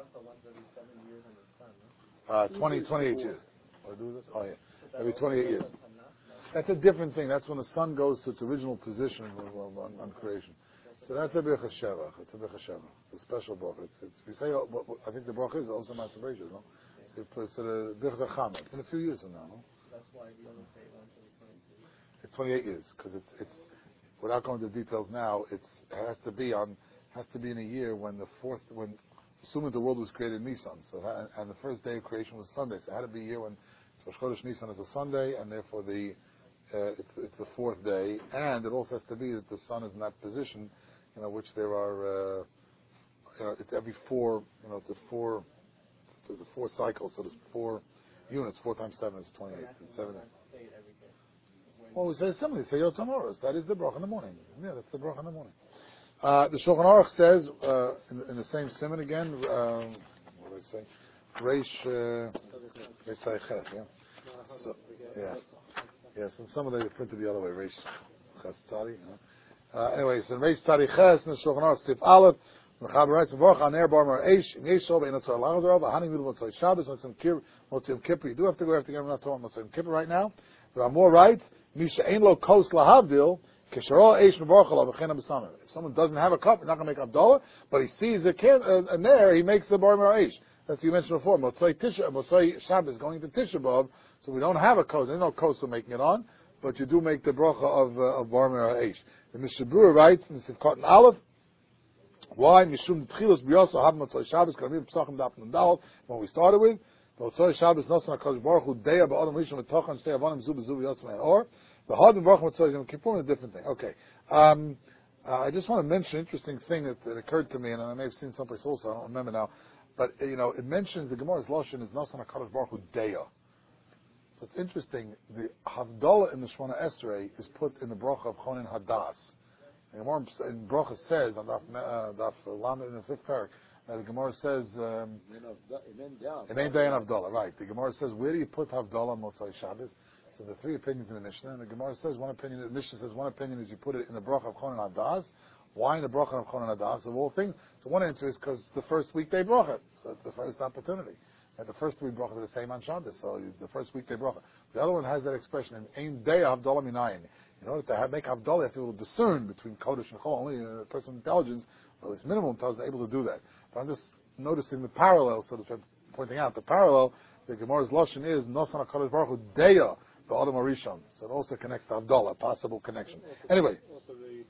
Yeah. 28 years. Or do this? Oh yeah, every 28 years. That's a different thing. That's when the sun goes to its original position on creation. So that's a Birchas Shevach. It's a Birchas Shevach. It's a special bracha. We say, I think the bracha is also Maaseh Bereishis, no? So it's the Birchas Chama. It's in a few years from now, no? That's why we only say once every 22 years. It's 28 years because it's without going into details now. It has to be in a year when assuming the world was created in Nisan. So and the first day of creation was Sunday. So it had to be a year when Rosh Chodesh Nisan is a Sunday, and therefore it's the fourth day, and it also has to be that the sun is in that position, which there are, it's every four, there's a four cycles, so there's 4 units. 4 times 7 is 28. It's 7. Well, we say similarly. Say Yot Samoros. That is the bracha in the morning. Yeah, that's the bracha in the morning. The Shulchan Aruch says in the same simon again. What do I say? Reish Ches. Yeah. So, yeah. Yes, and some of them printed the other way. Reish Ches Tzadi. Anyway, so Reish Tzadi Ches in the Shulchan Aruch Sif Aleph. Mechaber writes, "V'orcha aner bar mar eish im yeshol be'inot tzor lachazor v'haning midu motzei Shabbos motzei Kippur." You do have to go after. I'm not talking about motzei Kippur right now. But Amor writes, "Misha ein lo kos lahavdil kisharo eish mevorcha lo b'chena b'samer." If someone doesn't have a cup, he's not going to make Abdullah, but he sees a there, he makes the bar mar eish. That's what you mentioned before. Motzei Shabbos going to Tisha B'av, so we don't have a kos. There's no kos for making it on, but you do make the bracha of bar mar eish. The Mishnah Berurah writes in the Sivkot and Aleph. Why? Mishum tchilos b'yoso hab motzei Shabbos karamim p'sachim daf nundal. When we started with motzei Shabbos nosan hakadosh baruch hu deya ba'adam rishon v'tochan shtei avonim zu b'zu v'yotz me'or v'had v'baruch motzei Yom Kippur is a different thing. Okay, I just want to mention an interesting thing that occurred to me, and I may have seen someplace also. I don't remember now, but it mentions the Gemara's lashon is nosan hakadosh baruch hu deya. So it's interesting. The Havdalah in the Shemona Esrei is put in the bracha of Chonin Hadas. The Gemara in Bracha says on Daf Lamed in the 5th parak, the Gemara says Emen Dayan Havdalah. Right. The Gemara says, where do you put Havdalah Motzei Shabbos? So there are 3 opinions in the Mishnah, and the Gemara says one opinion. The Mishnah says one opinion is you put it in the Bracha of Chonin Hadas. Why in the Bracha of Chonin Hadas of all things? So one answer is because the first weekday Bracha, so it's the first opportunity. And the first 3 brachas are the same on Shabbos, so the first weekday bracha. The other one has that expression in Ein Day Havdalah Minayin. In order to make Havdalah, you have to be able to discern between Kodesh and Chol. Only a person with intelligence, or at least minimum intelligence, is able to do that. But I'm just noticing the parallel, so that I'm pointing out the parallel. The Gemara's lashon is Nosan HaKadosh Baruch Hu Deya Ba'adam Arishon. So it also connects to Havdalah, possible connection. Anyway. Also the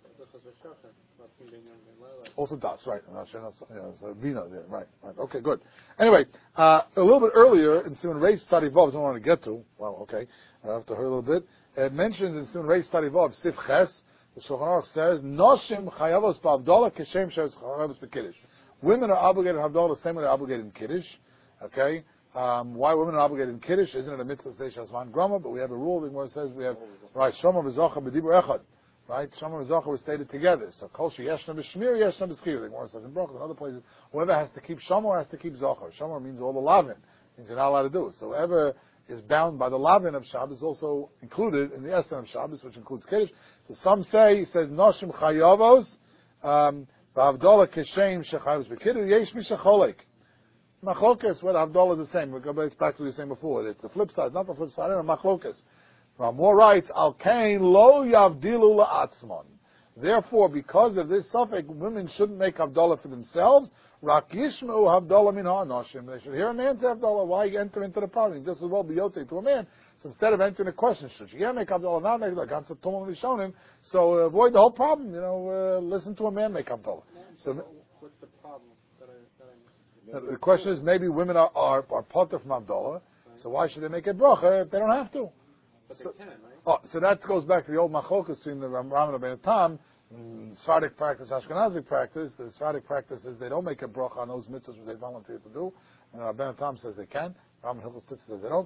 also does, right. So Vina there, right. Okay, good. Anyway, a little bit earlier in Simon Reish Study Vav, I want to get to, well, okay, after her a little bit, it mentions in Simon Reish Study Vav, Sif Ches, the Shulchan Aruch says, Noshim Chayavos Ba'avdalah Keshem Shes Chayavos B'Kiddush. Women are obligated to Havdalah the same way they're obligated in Kiddush, okay? Why women are obligated in Kiddush? Isn't it a mitzvah to say Shazman Grama? But we have a rule, the Gemara says we have, right, Shomer V'Zocha B'Dibur Echad. Right, Shomer and Zochar were stated together. So Kol Yeshna B'Shmir, Yeshna B'Schir. The Gemara says in Brachos and other places, whoever has to keep Shomer has to keep Zochar. Shomer means all the lavin, means you're not allowed to do it. So whoever is bound by the lavin of Shabbos is also included in the Esen of Shabbos, which includes Kiddush. So some say, he says, Noshim Chayavos, Ba'avdolah Keshem Shechayavos B'Kiddush, Yesh Mishacholek. Machlokas, where Havdalah is the same. We'll go back to what you were saying before. It's the flip side, not the flip side, it's Machlokas. Ramor writes, Al Kain lo yavdilu la'atzmon. Therefore, because of this suffix, women shouldn't make Havdalah for themselves. Rak yishmeu Havdalah min ha'anoshim. They should hear a man say Havdalah. Why enter into the problem? Just as well be yotzei to a man. So instead of entering a question, should she make Havdalah, not make Havdalah? So avoid the whole problem. Listen to a man make Havdalah. So what's the problem that I missed? The question is, maybe women are part of Havdalah. Right. So why should they make a bracha if they don't have to? But they can, right? So that goes back to the old machokas between the Rambam and Ben Tam, Sephardic practice, Ashkenazic practice. The Sephardic practice is they don't make a bracha on those mitzvahs which they volunteer to do, and Ben Tam says they can. Rambam Hilchos Tzitzis says they don't.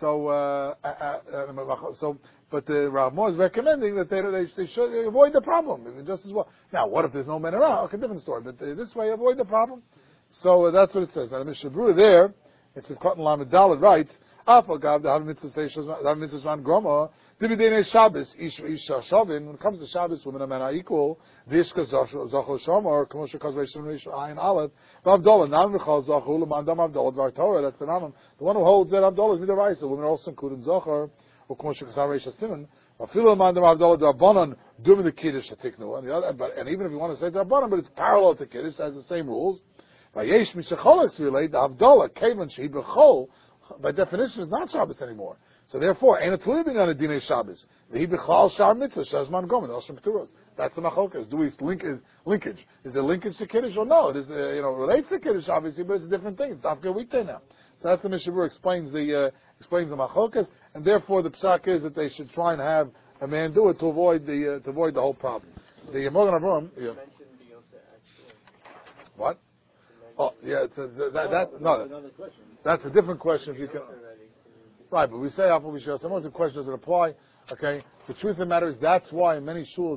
But the Ramor is recommending that they should avoid the problem just as well. Now, what if there's no men around? Okay, different story. But this way, avoid the problem. So that's what it says. Now the Mishnah Berurah there, it's in Cotton Lamed Daled writes, Afal Gav the Hav Mitzvah Man Groma, Dibidene Shabbos, Isha Shavin. When it comes to Shabbos, women and men are equal. Vishka Zachol Shomer, Kamosha Kazvation Rish Ayin Aleph, Vavdola Nam Michal Zachul Mandam Avdola Dvar Torah. That's the Namam. The one who holds that Avdola is Midaraisa. Women are also included in Zachar, or Kamosha Kazvation Simon. Afilu Mandam Avdola Darbanan doing the Kiddush Atiknu. And even if you want to say Darbanan, but it's parallel to Kiddush, it has the same rules. Vayesh Mishacholaks relate the Avdola Kavan Shehi Bechol. By definition, it's not Shabbos anymore. So therefore, ain't it living on a Dinei Shabbos? The Bechal Shar Mitzvah Shazman Gomen Oshim Pturos. That's the Machokas. Do we linkage? Is there linkage to Kiddush or no? It is relates to Kiddush obviously, but it's a different thing. It's after a weekday now. So that's the Mishnah Berurah explains the Machokas, and therefore the psak is that they should try and have a man do it to avoid the whole problem. The Morgan Avram. Yeah. What? Oh, yeah. That's a different question. If you can, right? But we say after we share. Sometimes the question doesn't apply. Okay. The truth of the matter is that's why in many shuls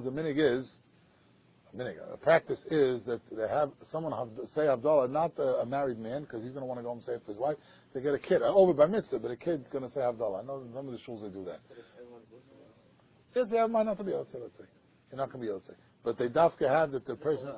the practice is that they have someone say Havdalah, not a married man, because he's going to want to go home and say it for his wife. They get a kid over by mitzvah, but a kid's going to say Havdalah. I know some of the shuls they do that. Yes, they might not be able to say. Let's say you're not going to be able to say, but they dafka have that the person.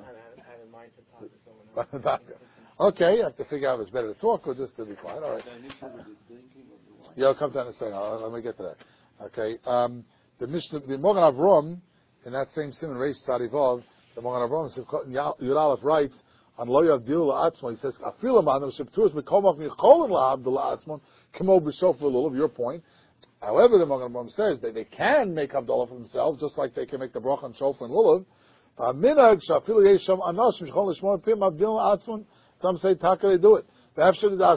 Okay, you have to figure out if it's better to talk or just to be quiet. All right. Yeah, I'll come down in a second. Let me get to that. Okay. The Morgan Avram, in that same simon Reish Tzadivov, the Morgan Avram Yudalef writes on Lo Yavdil La'atzmon. He says, "Afilam Adam Shepturas Mekomach Nicholim La'Abdul La'atzmon Kemo B'Shof V'Lulav." Your point. However, the Morgan Avram says that they can make Havdalah for themselves, just like they can make the bracha and shofar and lulav. Some say taka they do it. Why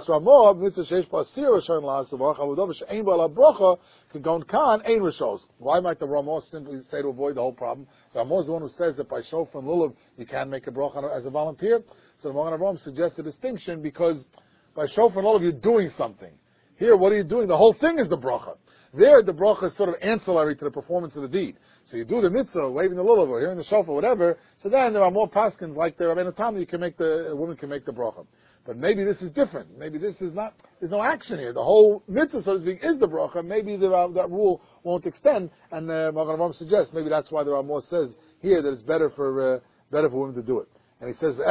might the Ramah simply say to avoid the whole problem? The Ramah is the one who says that by shofar and lulav you can make a bracha as a volunteer. So the Magen Avraham suggests a distinction because by shofar and lulav you're doing something. Here, what are you doing? The whole thing is the bracha. There, the bracha is sort of ancillary to the performance of the deed. So you do the mitzvah, waving the lulav, or hearing the shofar, whatever. So then there are more paskins like the Rabbeinu Tam that a woman can make the bracha. But maybe this is different. Maybe this is not. There's no action here. The whole mitzvah, so to speak, is the bracha. Maybe that rule won't extend. And Magen Avraham suggests maybe that's why the Ramah says here that it's better for women to do it. And he says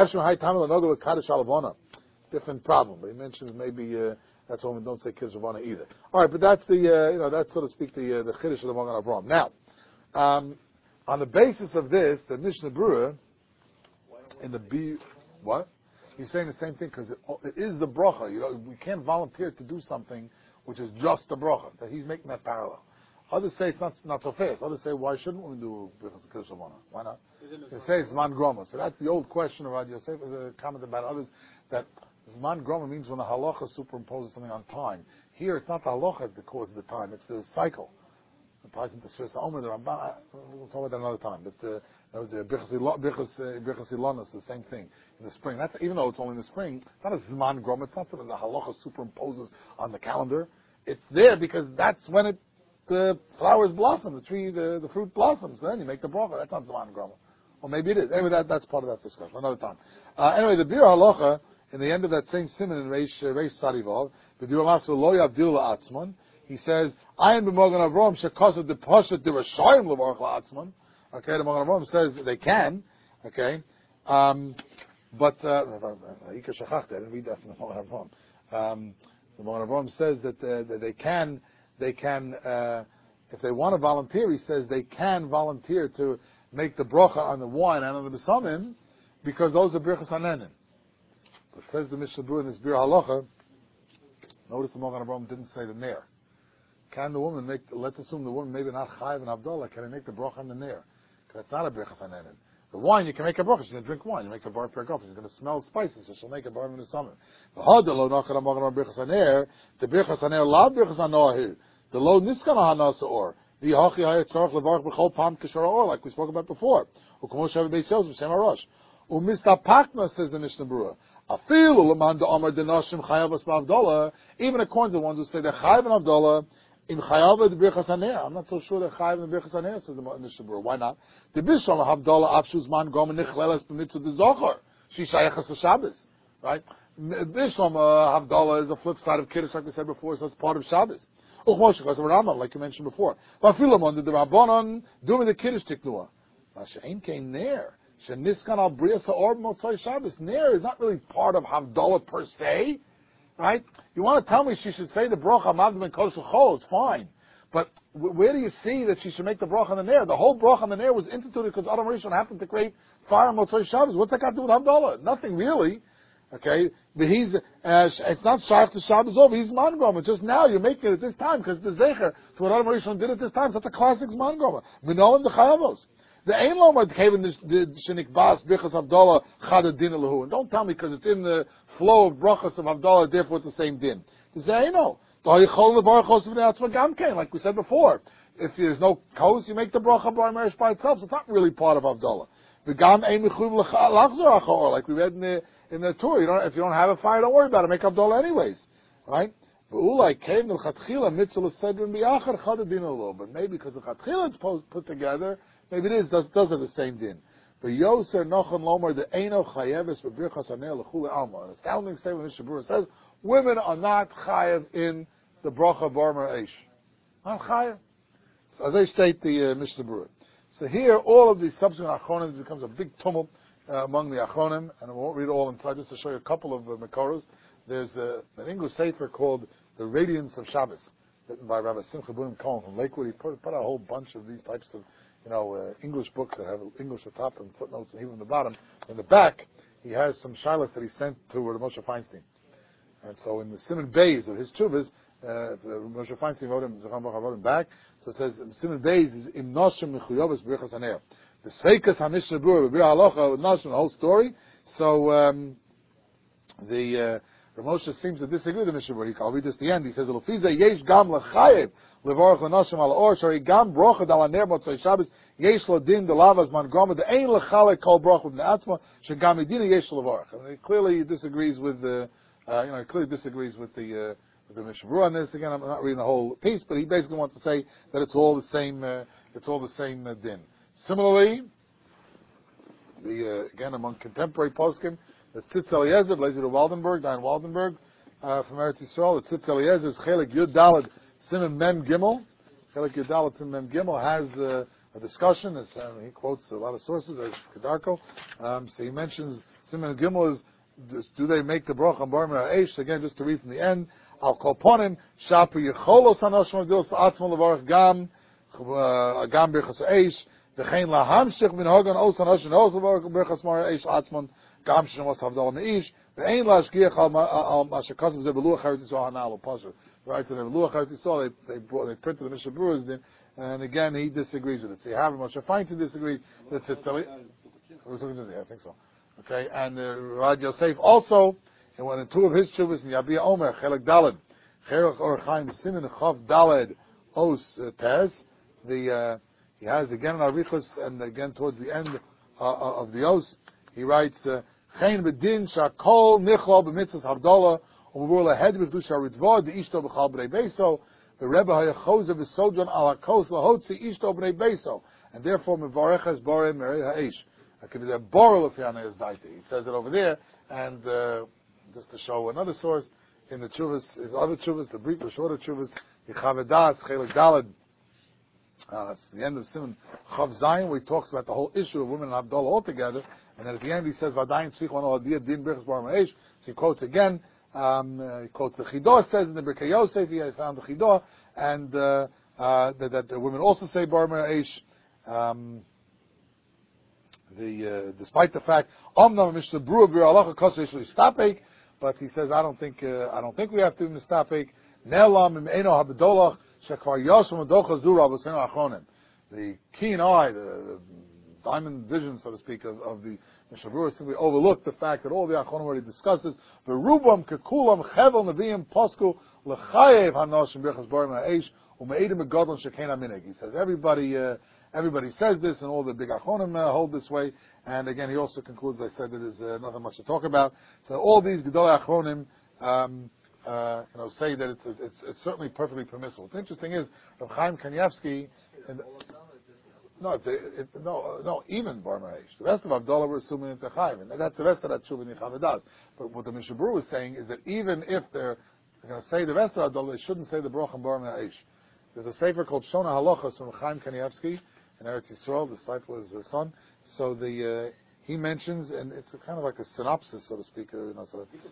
different problem. But he mentions maybe. That's why we don't say Kiddush Ravana either. All right, but that's that's so to speak the Chiddush of the Magen Avraham. Now, on the basis of this, the Mishnah Berurah in the what he's saying the same thing because it is the bracha. We can't volunteer to do something which is just the bracha. That he's making that parallel. Others say it's not so fast. Others say why shouldn't we do Kiddush Ravana? Why not? They say it's Man Groma. So that's the old question around Yosef. There's a comment about others that Zman Groma means when the halacha superimposes something on time. Here, it's not the halacha that causes the time; it's the cycle. It ties into Sfirsa Omer. The Ramban. We'll talk about that another time. But that was Birchas Ilonos, the same thing in the spring. Even though it's only in the spring, it's not a Zman Groma. It's not that the halacha superimposes on the calendar. It's there because that's when the flowers blossom, the tree, the fruit blossoms. Then you make the bracha. That's not Zman Groma. Or maybe it is. Anyway, that's part of that discussion. Another time. Anyway, the Bir Halacha. In the end of that same simon in Reish Tzadivov, he says, "Ayin b'Magen Avraham shekasud the pashat the Rashayim levarach la'atzman." Okay, the Magen Avraham says that they can. Okay, but Ika shachachta. I didn't read that from the Magen Avraham. The Magen Avraham says that they can. If they want to volunteer, he says they can volunteer to make the bracha on the wine and on the besamim because those are birchas hanenin. But says the Mishnah Berurah in this Bir Halacha, notice the Magen Avraham didn't say the Ner. Can the woman make, let's assume the woman maybe not Chayiv and Havdalah, can I make the bracha on the Ner? Because that's not a Birchas Hanenin. The wine, you can make a bracha, she's going to drink wine, you make a bar per cup, she's going to smell spices, so she'll make a bar in the summer. The Hadalo Nachar Magen Birchas Haner, the Birchas Haner, La Birchas Hanoah, the Lo Niskana Hanasa Or, the Hachi Hayat Tzarech Levarach B'chol Pam Kishara Or, like we spoke about before. U'Kmo Shav Beis Yosef, Shem Arosh. U'Mista Pakna, says the Mishnah Berurah. Even according to the ones who say they're chayav and Havdalah, in chayav the birchas haner. I'm not so sure they're chayav and birchas haner, says the Mishnah Berurah. Why not? The bishlam Havdalah afshuz man gom nichlelas b'mitzvah de zocher. She shayachas l'Shabbos. right? Bishlam Havdalah is a flip side of Kiddush, like we said before, so it's part of Shabbos. Like you mentioned before. Vafilamon did the Rabbanon doing the Kiddush tiknua. Masha'in came there. Sheniskan al Brias Ha'or Motzai Shabbos. Ner is not really part of Havdalah per se, right? You want to tell me she should say the bracha Mavdim and Kodesh L'Chol? It's fine. But where do you see that she should make the bracha on the Ner? The whole bracha on the Ner was instituted because Adam Rishon happened to create fire on Motzai Shabbos. What's that got to do with Havdalah? Nothing really. Okay, but it's not Shaykh to Shabbos over. He's Zman Groma. Just now you're making it at this time because the Zecher to what Adam Rishon did at this time. So that's a classic Zman Groma. Minolim the Chayavos. The Ein Lomar came the Shenik Bas Bichas Havdalah Chad Din Elahu. And don't tell me because it's in the flow of brachas of Havdalah, therefore it's the same din. They say, no. Like we said before, if there's no kos, you make the bracha bar marish by itself. So it's not really part of Havdalah. The gam ein mechuv lachzor achor, like we read in the Torah. If you don't have a fire, don't worry about it. Make Havdalah anyways, right? But maybe because the chatchila it's put together, maybe it does have the same din. But Yoser Nochon Lomar the Eino Chayeves B'Birchas Hanei L'Chule Alma. An astounding statement Mishnah Berurah says women are not chayev in the bracha bar marish. Not chayev. So as they state the Mishnah Berurah. So here, all of these subsequent achronim becomes a big tumult among the achronim, and I won't read all inside. Just to show you a couple of Makoros. There's an English sefer called The Radiance of Shabbos, written by Rabbi Simcha Bunim Cohen from Lakewood. He put a whole bunch of these types of English books that have English at the top and footnotes and even on the bottom. In the back, he has some shilas that he sent to Moshe Feinstein. And so in the Simon Beis of his chuvas, Moshe Feinstein wrote him back. So it says, Simon Beis is Im Noshim Mechuyovas B'Richas Hanei. The Sveikas HaMishnah Berurah B'Bir Halacha Noshim, the whole story. So the Moshe seems to disagree with the Mishnah Berurah. I'll read this at the end. He says, L'fize yesh gam l'chayev levarach l'nashim al or shari gam brocha dal aner motzei Shabbos yesh lo din de lavas man groma de ein l'chalek kol brocha b'nei atzma shegam medina yesh levarach. I mean, he clearly disagrees with the Mishnah Berurah on this. Again, I'm not reading the whole piece, but he basically wants to say that it's all the same. Din. Similarly, again among contemporary poskim, the Tzitz Eliezer, Blazer Waldenberg, Diane Waldenberg, from Eretz Yisrael. The Tzitz Eliezer is Chelik Yud Daled Simon Mem Gimel. Chelik Yud Daled Simon Mem Gimel has a discussion. He quotes a lot of sources, as Kedarko. So he mentions Simon Gimel is, do they make the bracha on Bar Eish? Again, just to read from the end. Al Kolponim Shapu Yecholos Hanoshim Gils Atzmo Levarach Gam Birchas Eish. V'chein lahamshich min hogan os hanoshim os Birchas Mar Eish Atzmon. Gam Shemos Havdalah Meish. Ve'ein lashgiach al mashakasim ze beluach Eretz Yisrael hanal pasuk. Right, so the beluach Eretz Yisrael they printed the Mishnah Berurah's din, and again he disagrees with it. So you have Moshe Feinstein disagrees. That's it. I think so. Okay, and Rad Yosef also, and when in two of his chuvas in Yabia Omer Chelik Daled, Cherach Or Chaim Simin Chav Daled Os Tez, he has again in Arichos and again towards the end of the Os, he writes Chein Bedin Shakol Nichol B'Mitzvos Havdalah Umvur Lahed B'Kedusha Ritvod the Ishto B'Chal B'nei Beiso the Rebbe Hayachoza V'Sodron Al Hakos Lahotzi Ishto B'nei Beiso, and therefore Mevarechas Borei Merei Ha'esh. He says it over there, and just to show another source in the chuvas, his other chuvas, the brief, the shorter chuvas, the Chavedas Chelik Daled. The end of Simon Chav Zayin, where he talks about the whole issue of women and Havdalah altogether, and then at the end he says Vadayin Tzich Wan Aladia Din Birchas Bar Meish. So he quotes again. He quotes the Chidah says in the Birkei Yosef. He found the Chidah, and that the women also say Bar Meish. Despite the fact, Mishnah Berurah B'Halacha Kosher Yishli Stapek, but he says I don't think we have to do Stapek. Ne'elam im Eino Habedolach Shekvar Yosem Adocha Zura B'Senu Achronim. The keen eye, the diamond vision, so to speak, of the Mishnah Berurah simply overlooked the fact that all the Achronim already discussed this. The Rubam Kekulam Chevel Neviim Posku L'Chayev Hanoshim Birchas Bar Meish U'Me'idim Megadol Shekein Amineg. He says everybody says this, and all the big Achronim hold this way. And again, he also concludes, I said, that there's nothing much to talk about. So all these Gedolei Achronim, say that it's certainly perfectly permissible. What's interesting is Rav Chaim Kanievsky, even bar ma'ash. The rest of Havdalah we're assuming into chayv, and that's the rest of that tshuva nichav does. But what the Mishnah Berurah was saying is that even if they're going to say the rest of Havdalah, they shouldn't say the brocha bar ma'ash. There's a sefer called Shona Halachos from Chaim Kanievsky in Eretz Yisrael. The disciple is his son. So he mentions, and it's kind of like a synopsis, so to speak. I don't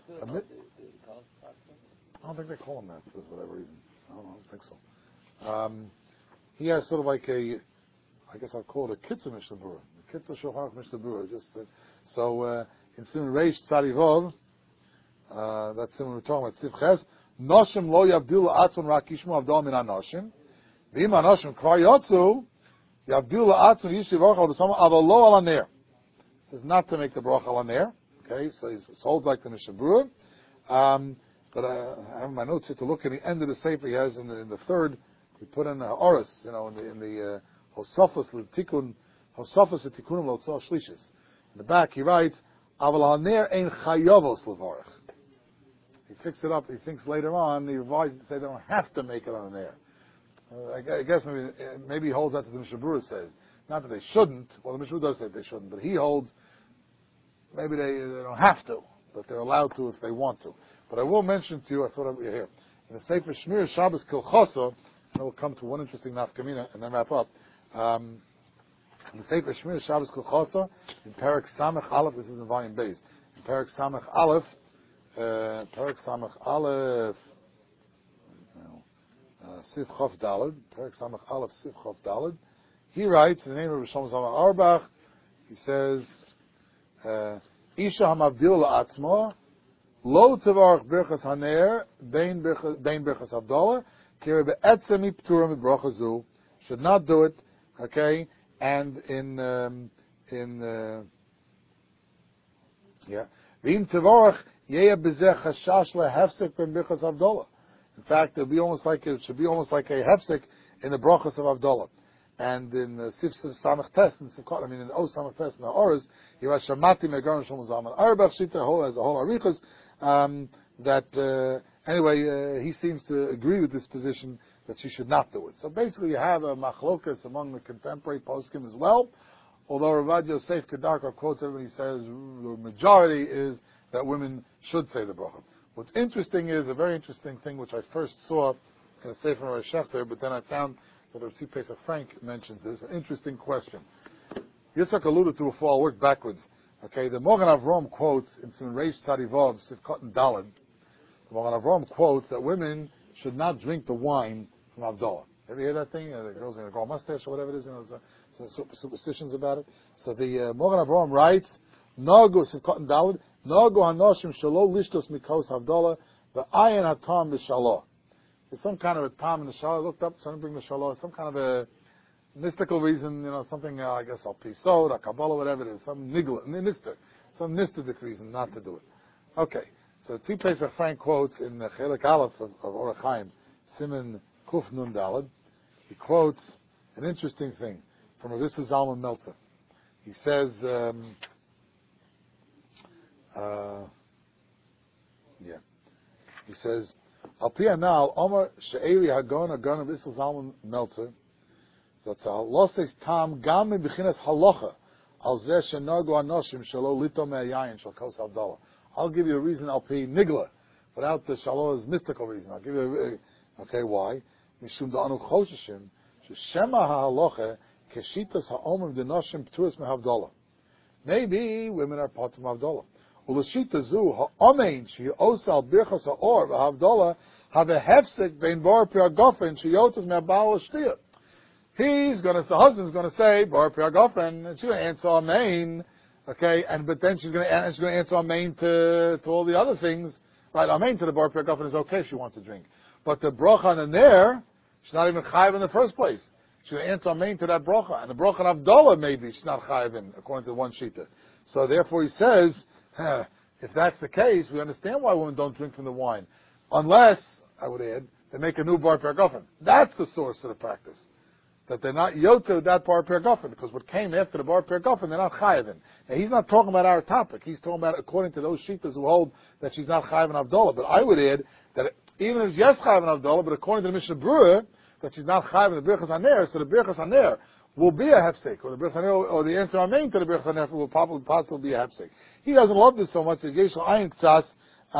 think they call him that for whatever reason. I don't think so. He has sort of like I guess I'll call it a Kitzur Mishnah Berurah. The Kitzur Shulchan Aruch Mishnah Berurah. In Siman Reish Tzadi Vov, that's similar we're talking about Siv Ches. Noshim lo yavdil la'atzon rak yishmu avdol min hanoshim. V'im hanoshim kvar yotzu, yavdil la'atzon yishmu v'orach al b'sama aval lo al haner. It says not to make the bracha al haner. Okay, so he's sold like the Mishnah Berurah. But I have my notes here to look at the end of the sefer. He has in the third, he put in Oris, in the Hosafos l'tikun l'otzah shlishis. In the back he writes, aval haner ein chayovos l'vorach. He fixed it up. He thinks later on he revised it to say they don't have to make it on an air. I guess maybe he holds that to the Mishnah Berurah says. Not that they shouldn't. Well, the Mishnah Berurah does say they shouldn't, but he holds maybe they don't have to, but they're allowed to if they want to. But I will mention to you, I thought I would hear. In the Sefer Shmir Shabbos Kilchoso, and we'll come to one interesting nafkamina and then wrap up. In the Sefer Shmir Shabbos Kilchoso, in Perek Samech Aleph, this is in volume base. In Perek Samech Aleph, Sif Chof Daled, Perek Samech Aleph, Sif Chof Daled. He writes in the name of Rishon Zalman Auerbach. He says, Isha hamavdil la'atzmo, lo tevarach birchas haner, bein birchas Havdalah, kire be'etzem iptura mibracha zu, should not do it, okay, and v'im tevarach, yeya bezeh chashash lehefsek ben birchas Havdalah. In fact, it should be almost like a hefsek in the brachas of Havdalah. And in Sif Samach Test, in O Samach Test, in the Oris, you have Shamati Megaron Shom Zalman Auerbach Shita has a whole arichas. Anyway, he seems to agree with this position that she should not do it. So basically, you have a machlokas among the contemporary poskim as well. Although Ravad Yosef Kedarkar quotes everybody, says the majority is that women should say the bracha. What's interesting is a very interesting thing which I first saw in a Sefer Rosh Shechter, but then I found that Rav Tzvi Pesach Frank mentions this. An interesting question. Yitzhak alluded to before. I'll work backwards. Okay, the Mogen Avram quotes in Siman Reish Tzadi Vav Sivkot and Daled. The Mogen Avram quotes that women should not drink the wine from Havdalah. Ever hear that thing? The girls in a gold mustache or whatever it is. Some superstitions about it. So the Mogen Avram writes, Nagu Sivkot and Daled, Nagu Hanoshim Shalo Lishtos Mikos Havdalah, V'ayin Hatam B'Shalah. There's some kind of a time in the shalah. I looked up, so I didn't bring the shalah. Some kind of a mystical reason, something, I guess, al-pisod, al-kabbalah, whatever it is. Some nistical reason not to do it. Okay. So Tzvi Pesach Frank quotes in the Chelik Aleph of Orach Chaim, Siman Kuf Nun Daled. He quotes an interesting thing from Rav Zalman Meltzer. He says, he says, Al Pi Anal, Omer She'eri Hagon of Issel Zalman Meltzer, that's a Losses Tam Gam Bechinas Halacha, Al Zeh Shenagu Anoshim Shalo Lito Me'ayin Shal Kos Havdalah. I'll give you a reason, Al Pi Nigla, without the Shalah's mystical reason. I'll give you okay, why? Mishum Da'anu Choshishim, Shema HaHalacha, Keshitas HaOmim Denoshim Ptuas MeHavdalah. Maybe women are part of Havdalah. Ulashita zu ha'omein she osal birchas ha'or v'havdalah have a hefsek bein bar piagofen she yotzes me'abal shtia. The husband's going to say bar piagofen, and she's going to answer amein, okay, but then she's going to answer amein to all the other things, right? Amein to the bar piagofen is okay if she wants to drink, but the bracha on the ner, she's not even chayiv in the first place. She's going to answer amein to that bracha, and the bracha on Havdalah maybe she's not chayiv in, according to one shita. So therefore he says, if that's the case, we understand why women don't drink from the wine. Unless, I would add, they make a new bar pergofen. That's the source of the practice. That they're not yotze with that bar pergofen, because what came after the bar pergofen, they're not chayavin. Now, he's not talking about our topic. He's talking about according to those shittas who hold that she's not chayavin Havdalah. But I would add that even if yes chayavin Havdalah, but according to the Mishnah Berurah, that she's not chayavin the birchas haner, so the birchas haner, will be a hefsek, or the Birchas Haner, or the answer amen to the Birchas Haner will probably possibly be a hefsek. He doesn't love this so much as Yeshua Ayin Ktsas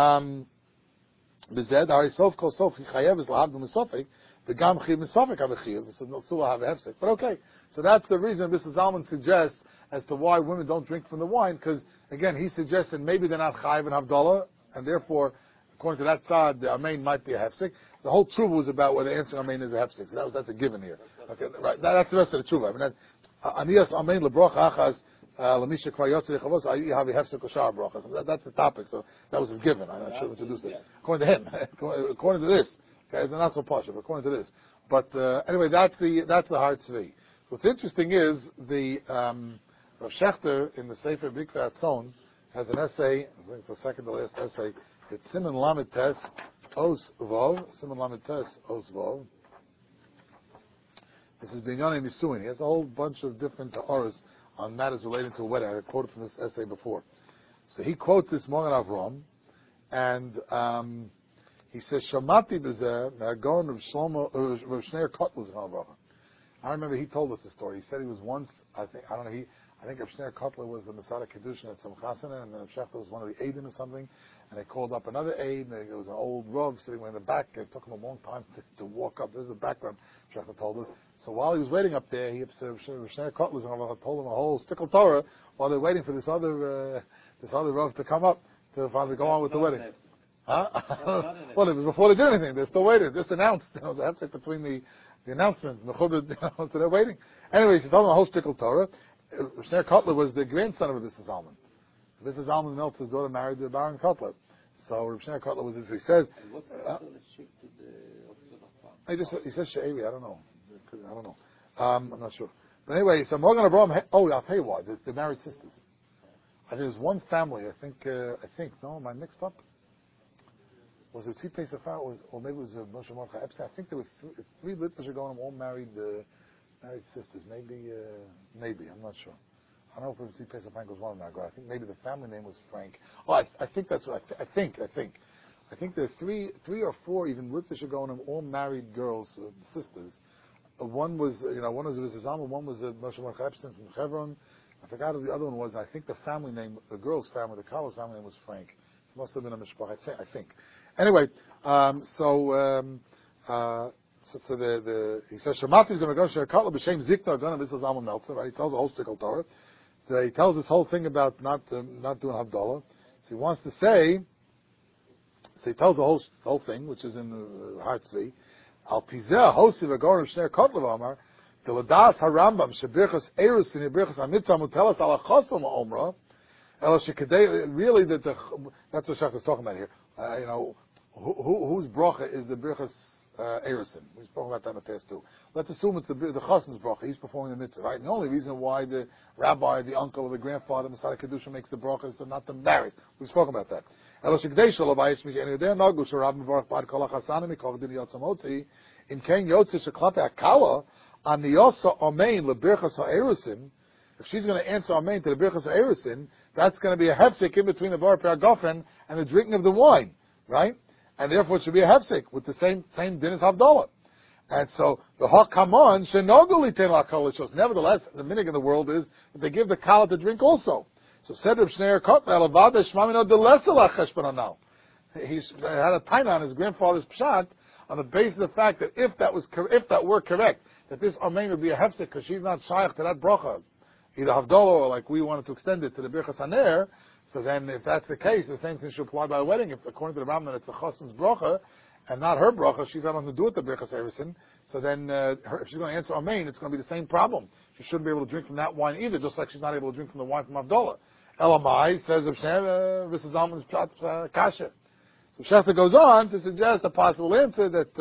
Bezed Ari Sof Kol Sof Chayev is Lahad B'Misofik the Gam Chiv Misofik Avachiv so no Sula have a hefsek. But okay, so that's the reason Mr. Zalman suggests as to why women don't drink from the wine, because again he suggests that maybe they're not Chayev and Havdalah, and therefore according to that side the amen might be a hefsek. The whole truva was about whether answering amen is a hefsek. So that's a given here. Okay, right. That's the rest of the truva. I mean, Aniyas amen lebrocha achas lemisha kvar yotzer lechavos ayi havi hefsek oshar brochas. That's the topic. So that was his given. I'm not sure introduce it. According to him, according to this, okay, it's not so posh, but according to this. But anyway, that's the Har Tzvi. What's interesting is the Rav Shechter in the Sefer Bikvat Tzon has an essay. I think it's the second to last essay. It's Simon Lamed Tes Os Vov. Simon Lamed Tes Os Vov. This is Binyamin Nisuin. He has a whole bunch of different ta'oras on matters related to a wedding. I quoted from this essay before. So he quotes this Mogen Avram, and he says, Shamati Bezer, Nagon Rav Shneir Kotler. I remember he told us the story. He said he was once, I think Rav Shneir Kotler was the Masada Kedushin at some chasana, and then Rav Shechter was one of the Eidim or something, and they called up another Eid, and there was an old Rav sitting in the back. It took him a long time to walk up. This is the background, Rav Shechter told us. So while he was waiting up there, he observed Rav Shneir Kotler told him a whole stickle Torah while they're waiting for this other Rav to come up to finally go on with the wedding. Huh? Well, it was before they did anything. They're still waiting. Just announced. The hefsek between the announcement, so they're waiting. Anyways, he told them a whole stickle Torah. Shneir Kotler was the grandson of Rabbi Zalman. Rabbi Zalman Meltzer's daughter married the Baron Kotler. So Rabbi Shneir Kotler was, he says, he says She'evi, I don't know. I'm not sure. But anyway, so Morgan Abraham, I'll tell you why. They're married sisters. There's one family, I think, no, am I mixed up? Was it Tzipei Safar, or maybe it was Moshe Mordechai Epstein? I think there were three Litvish Gaonim all married sisters. Maybe, I'm not sure. I don't know if Tzipei Safar was one of them. I think maybe the family name was Frank. Oh, I think that's what I think. I think there are three or four even Litvish Gaonim all married girls, sisters. One was Mrs. Zalman, one was Moshe Mordechai Epstein from Hebron. I forgot who the other one was. I think the family name, the girl's family, the Kala's family name was Frank. It must have been a mishpach, I think. Anyway, so he says Shamati is going to go to Kotler b'shem Zikna Gana Mrs. Zalman Meltzer. Right? He tells a whole stickle Torah. He tells this whole thing about not doing Havdalah. So he wants to say. So he tells the whole thing, which is in the Har Tzvi. Al Pizeh Hosi v'Gorim Shneir Kotler Amar. The Ladas HaRambam Shebirchas Eirus in Birchas Amitzah Mutelas Ala Chosom Omra. Really, that's what Shach is talking about here. Whose bracha is the Birchas Erusin? We've spoken about that in the past too. Let's assume it's the Chassan's bracha. He's performing the mitzvah, right? And the only reason why the rabbi, the uncle, or the grandfather, Masada Kedusha makes the bracha is so not the marriage. We've spoken about that. In Ken Yotze Sheklate Akala, Aniyosa Amein LeBirchas HaErusin. If she's going to answer amen to the Birchas HaErusin, that's going to be a hefsek in between the Bar Paragofen and the drinking of the wine, right? And therefore it should be a hefsek with the same din as Havdalah. And so the Hakamon Shenoguli Ten LaKala shows. Nevertheless, the minig in the world is that they give the kala to drink also. So said Reb Shneir Kotler Alavada Shmamino Delesela Cheshbananal. He had a taina on his grandfather's pshat on the basis of the fact that if that were correct, that this amen would be a hefsek because she's not shaykh to that bracha, either Havdalah or like we wanted to extend it to the Birchas Haner. So then, if that's the case, the same thing should apply by a wedding. If according to the Rambam it's the Chassan's bracha and not her bracha, she's not going to do it the Birchas Erusin. So then, if she's going to answer amen, it's going to be the same problem. She shouldn't be able to drink from that wine either, just like she's not able to drink from the wine from Havdalah. Elamai says of Mrs. Zalman's kasha. So Shechter goes on to suggest a possible answer that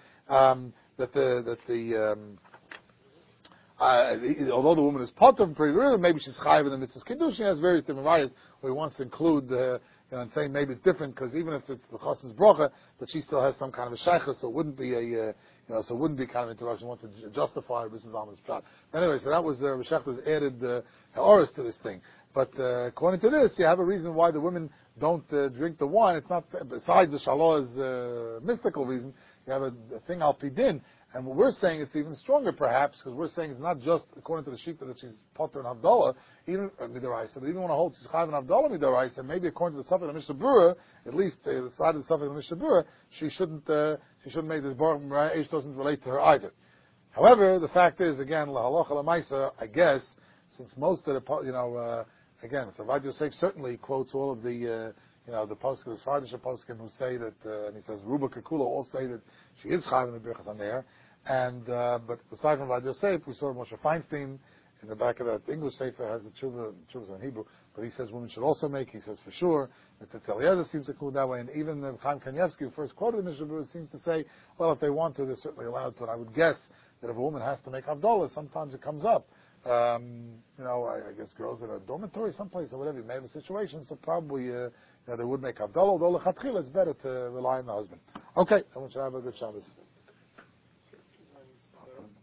although the woman is potter from pretty river, maybe she's chayiv in the mitzvahs kiddush. She has various different rayas where he wants to include, and saying maybe it's different because even if it's the chassan's bracha, but she still has some kind of a shaycha, so it wouldn't be so it wouldn't be kind of interruption. He wants to justify Mrs. Zalman's pshat. Anyway, so that was Shechter's added ha'oris to this thing. But according to this, you have a reason why the women don't drink the wine. It's not besides the shalom is mystical reason. You have a thing al pidin, And what we're saying, it's even stronger, perhaps, because we're saying it's not just according to the Shita that she's Potter and Havdalah, even Midoraisa, but even want to hold she's Chayav and Havdalah Midoraisa, maybe according to the Safek of the Mishnah Berurah, at least the side of the Safek of the Mishnah Berurah, she shouldn't make this Baruch Eish doesn't relate to her either. However, the fact is, again, lahalacha lamaisa, I guess, since most of the, again, so Rav Yosef certainly quotes all of the, the poskim, the Svardish poskim who say that, and he says Ruba Kekula all say that she is chayav in the birchas on there, and but aside from Rav Yosef, we saw Moshe Feinstein in the back of that English sefer has the chuvas in Hebrew, but he says women should also make. He says for sure. Mitzvah Eliezer seems to include that way, and even the Chaim Kanievsky, who first quoted the Mishnah Berurah, seems to say, well, if they want to, they're certainly allowed to. And I would guess that if a woman has to make Havdalah, sometimes it comes up. I guess girls in a dormitory someplace or whatever, you may have a situation, so probably they would make Havdalah, although lechatchila it's better to rely on the husband. Okay, I want you to have a good Shabbos.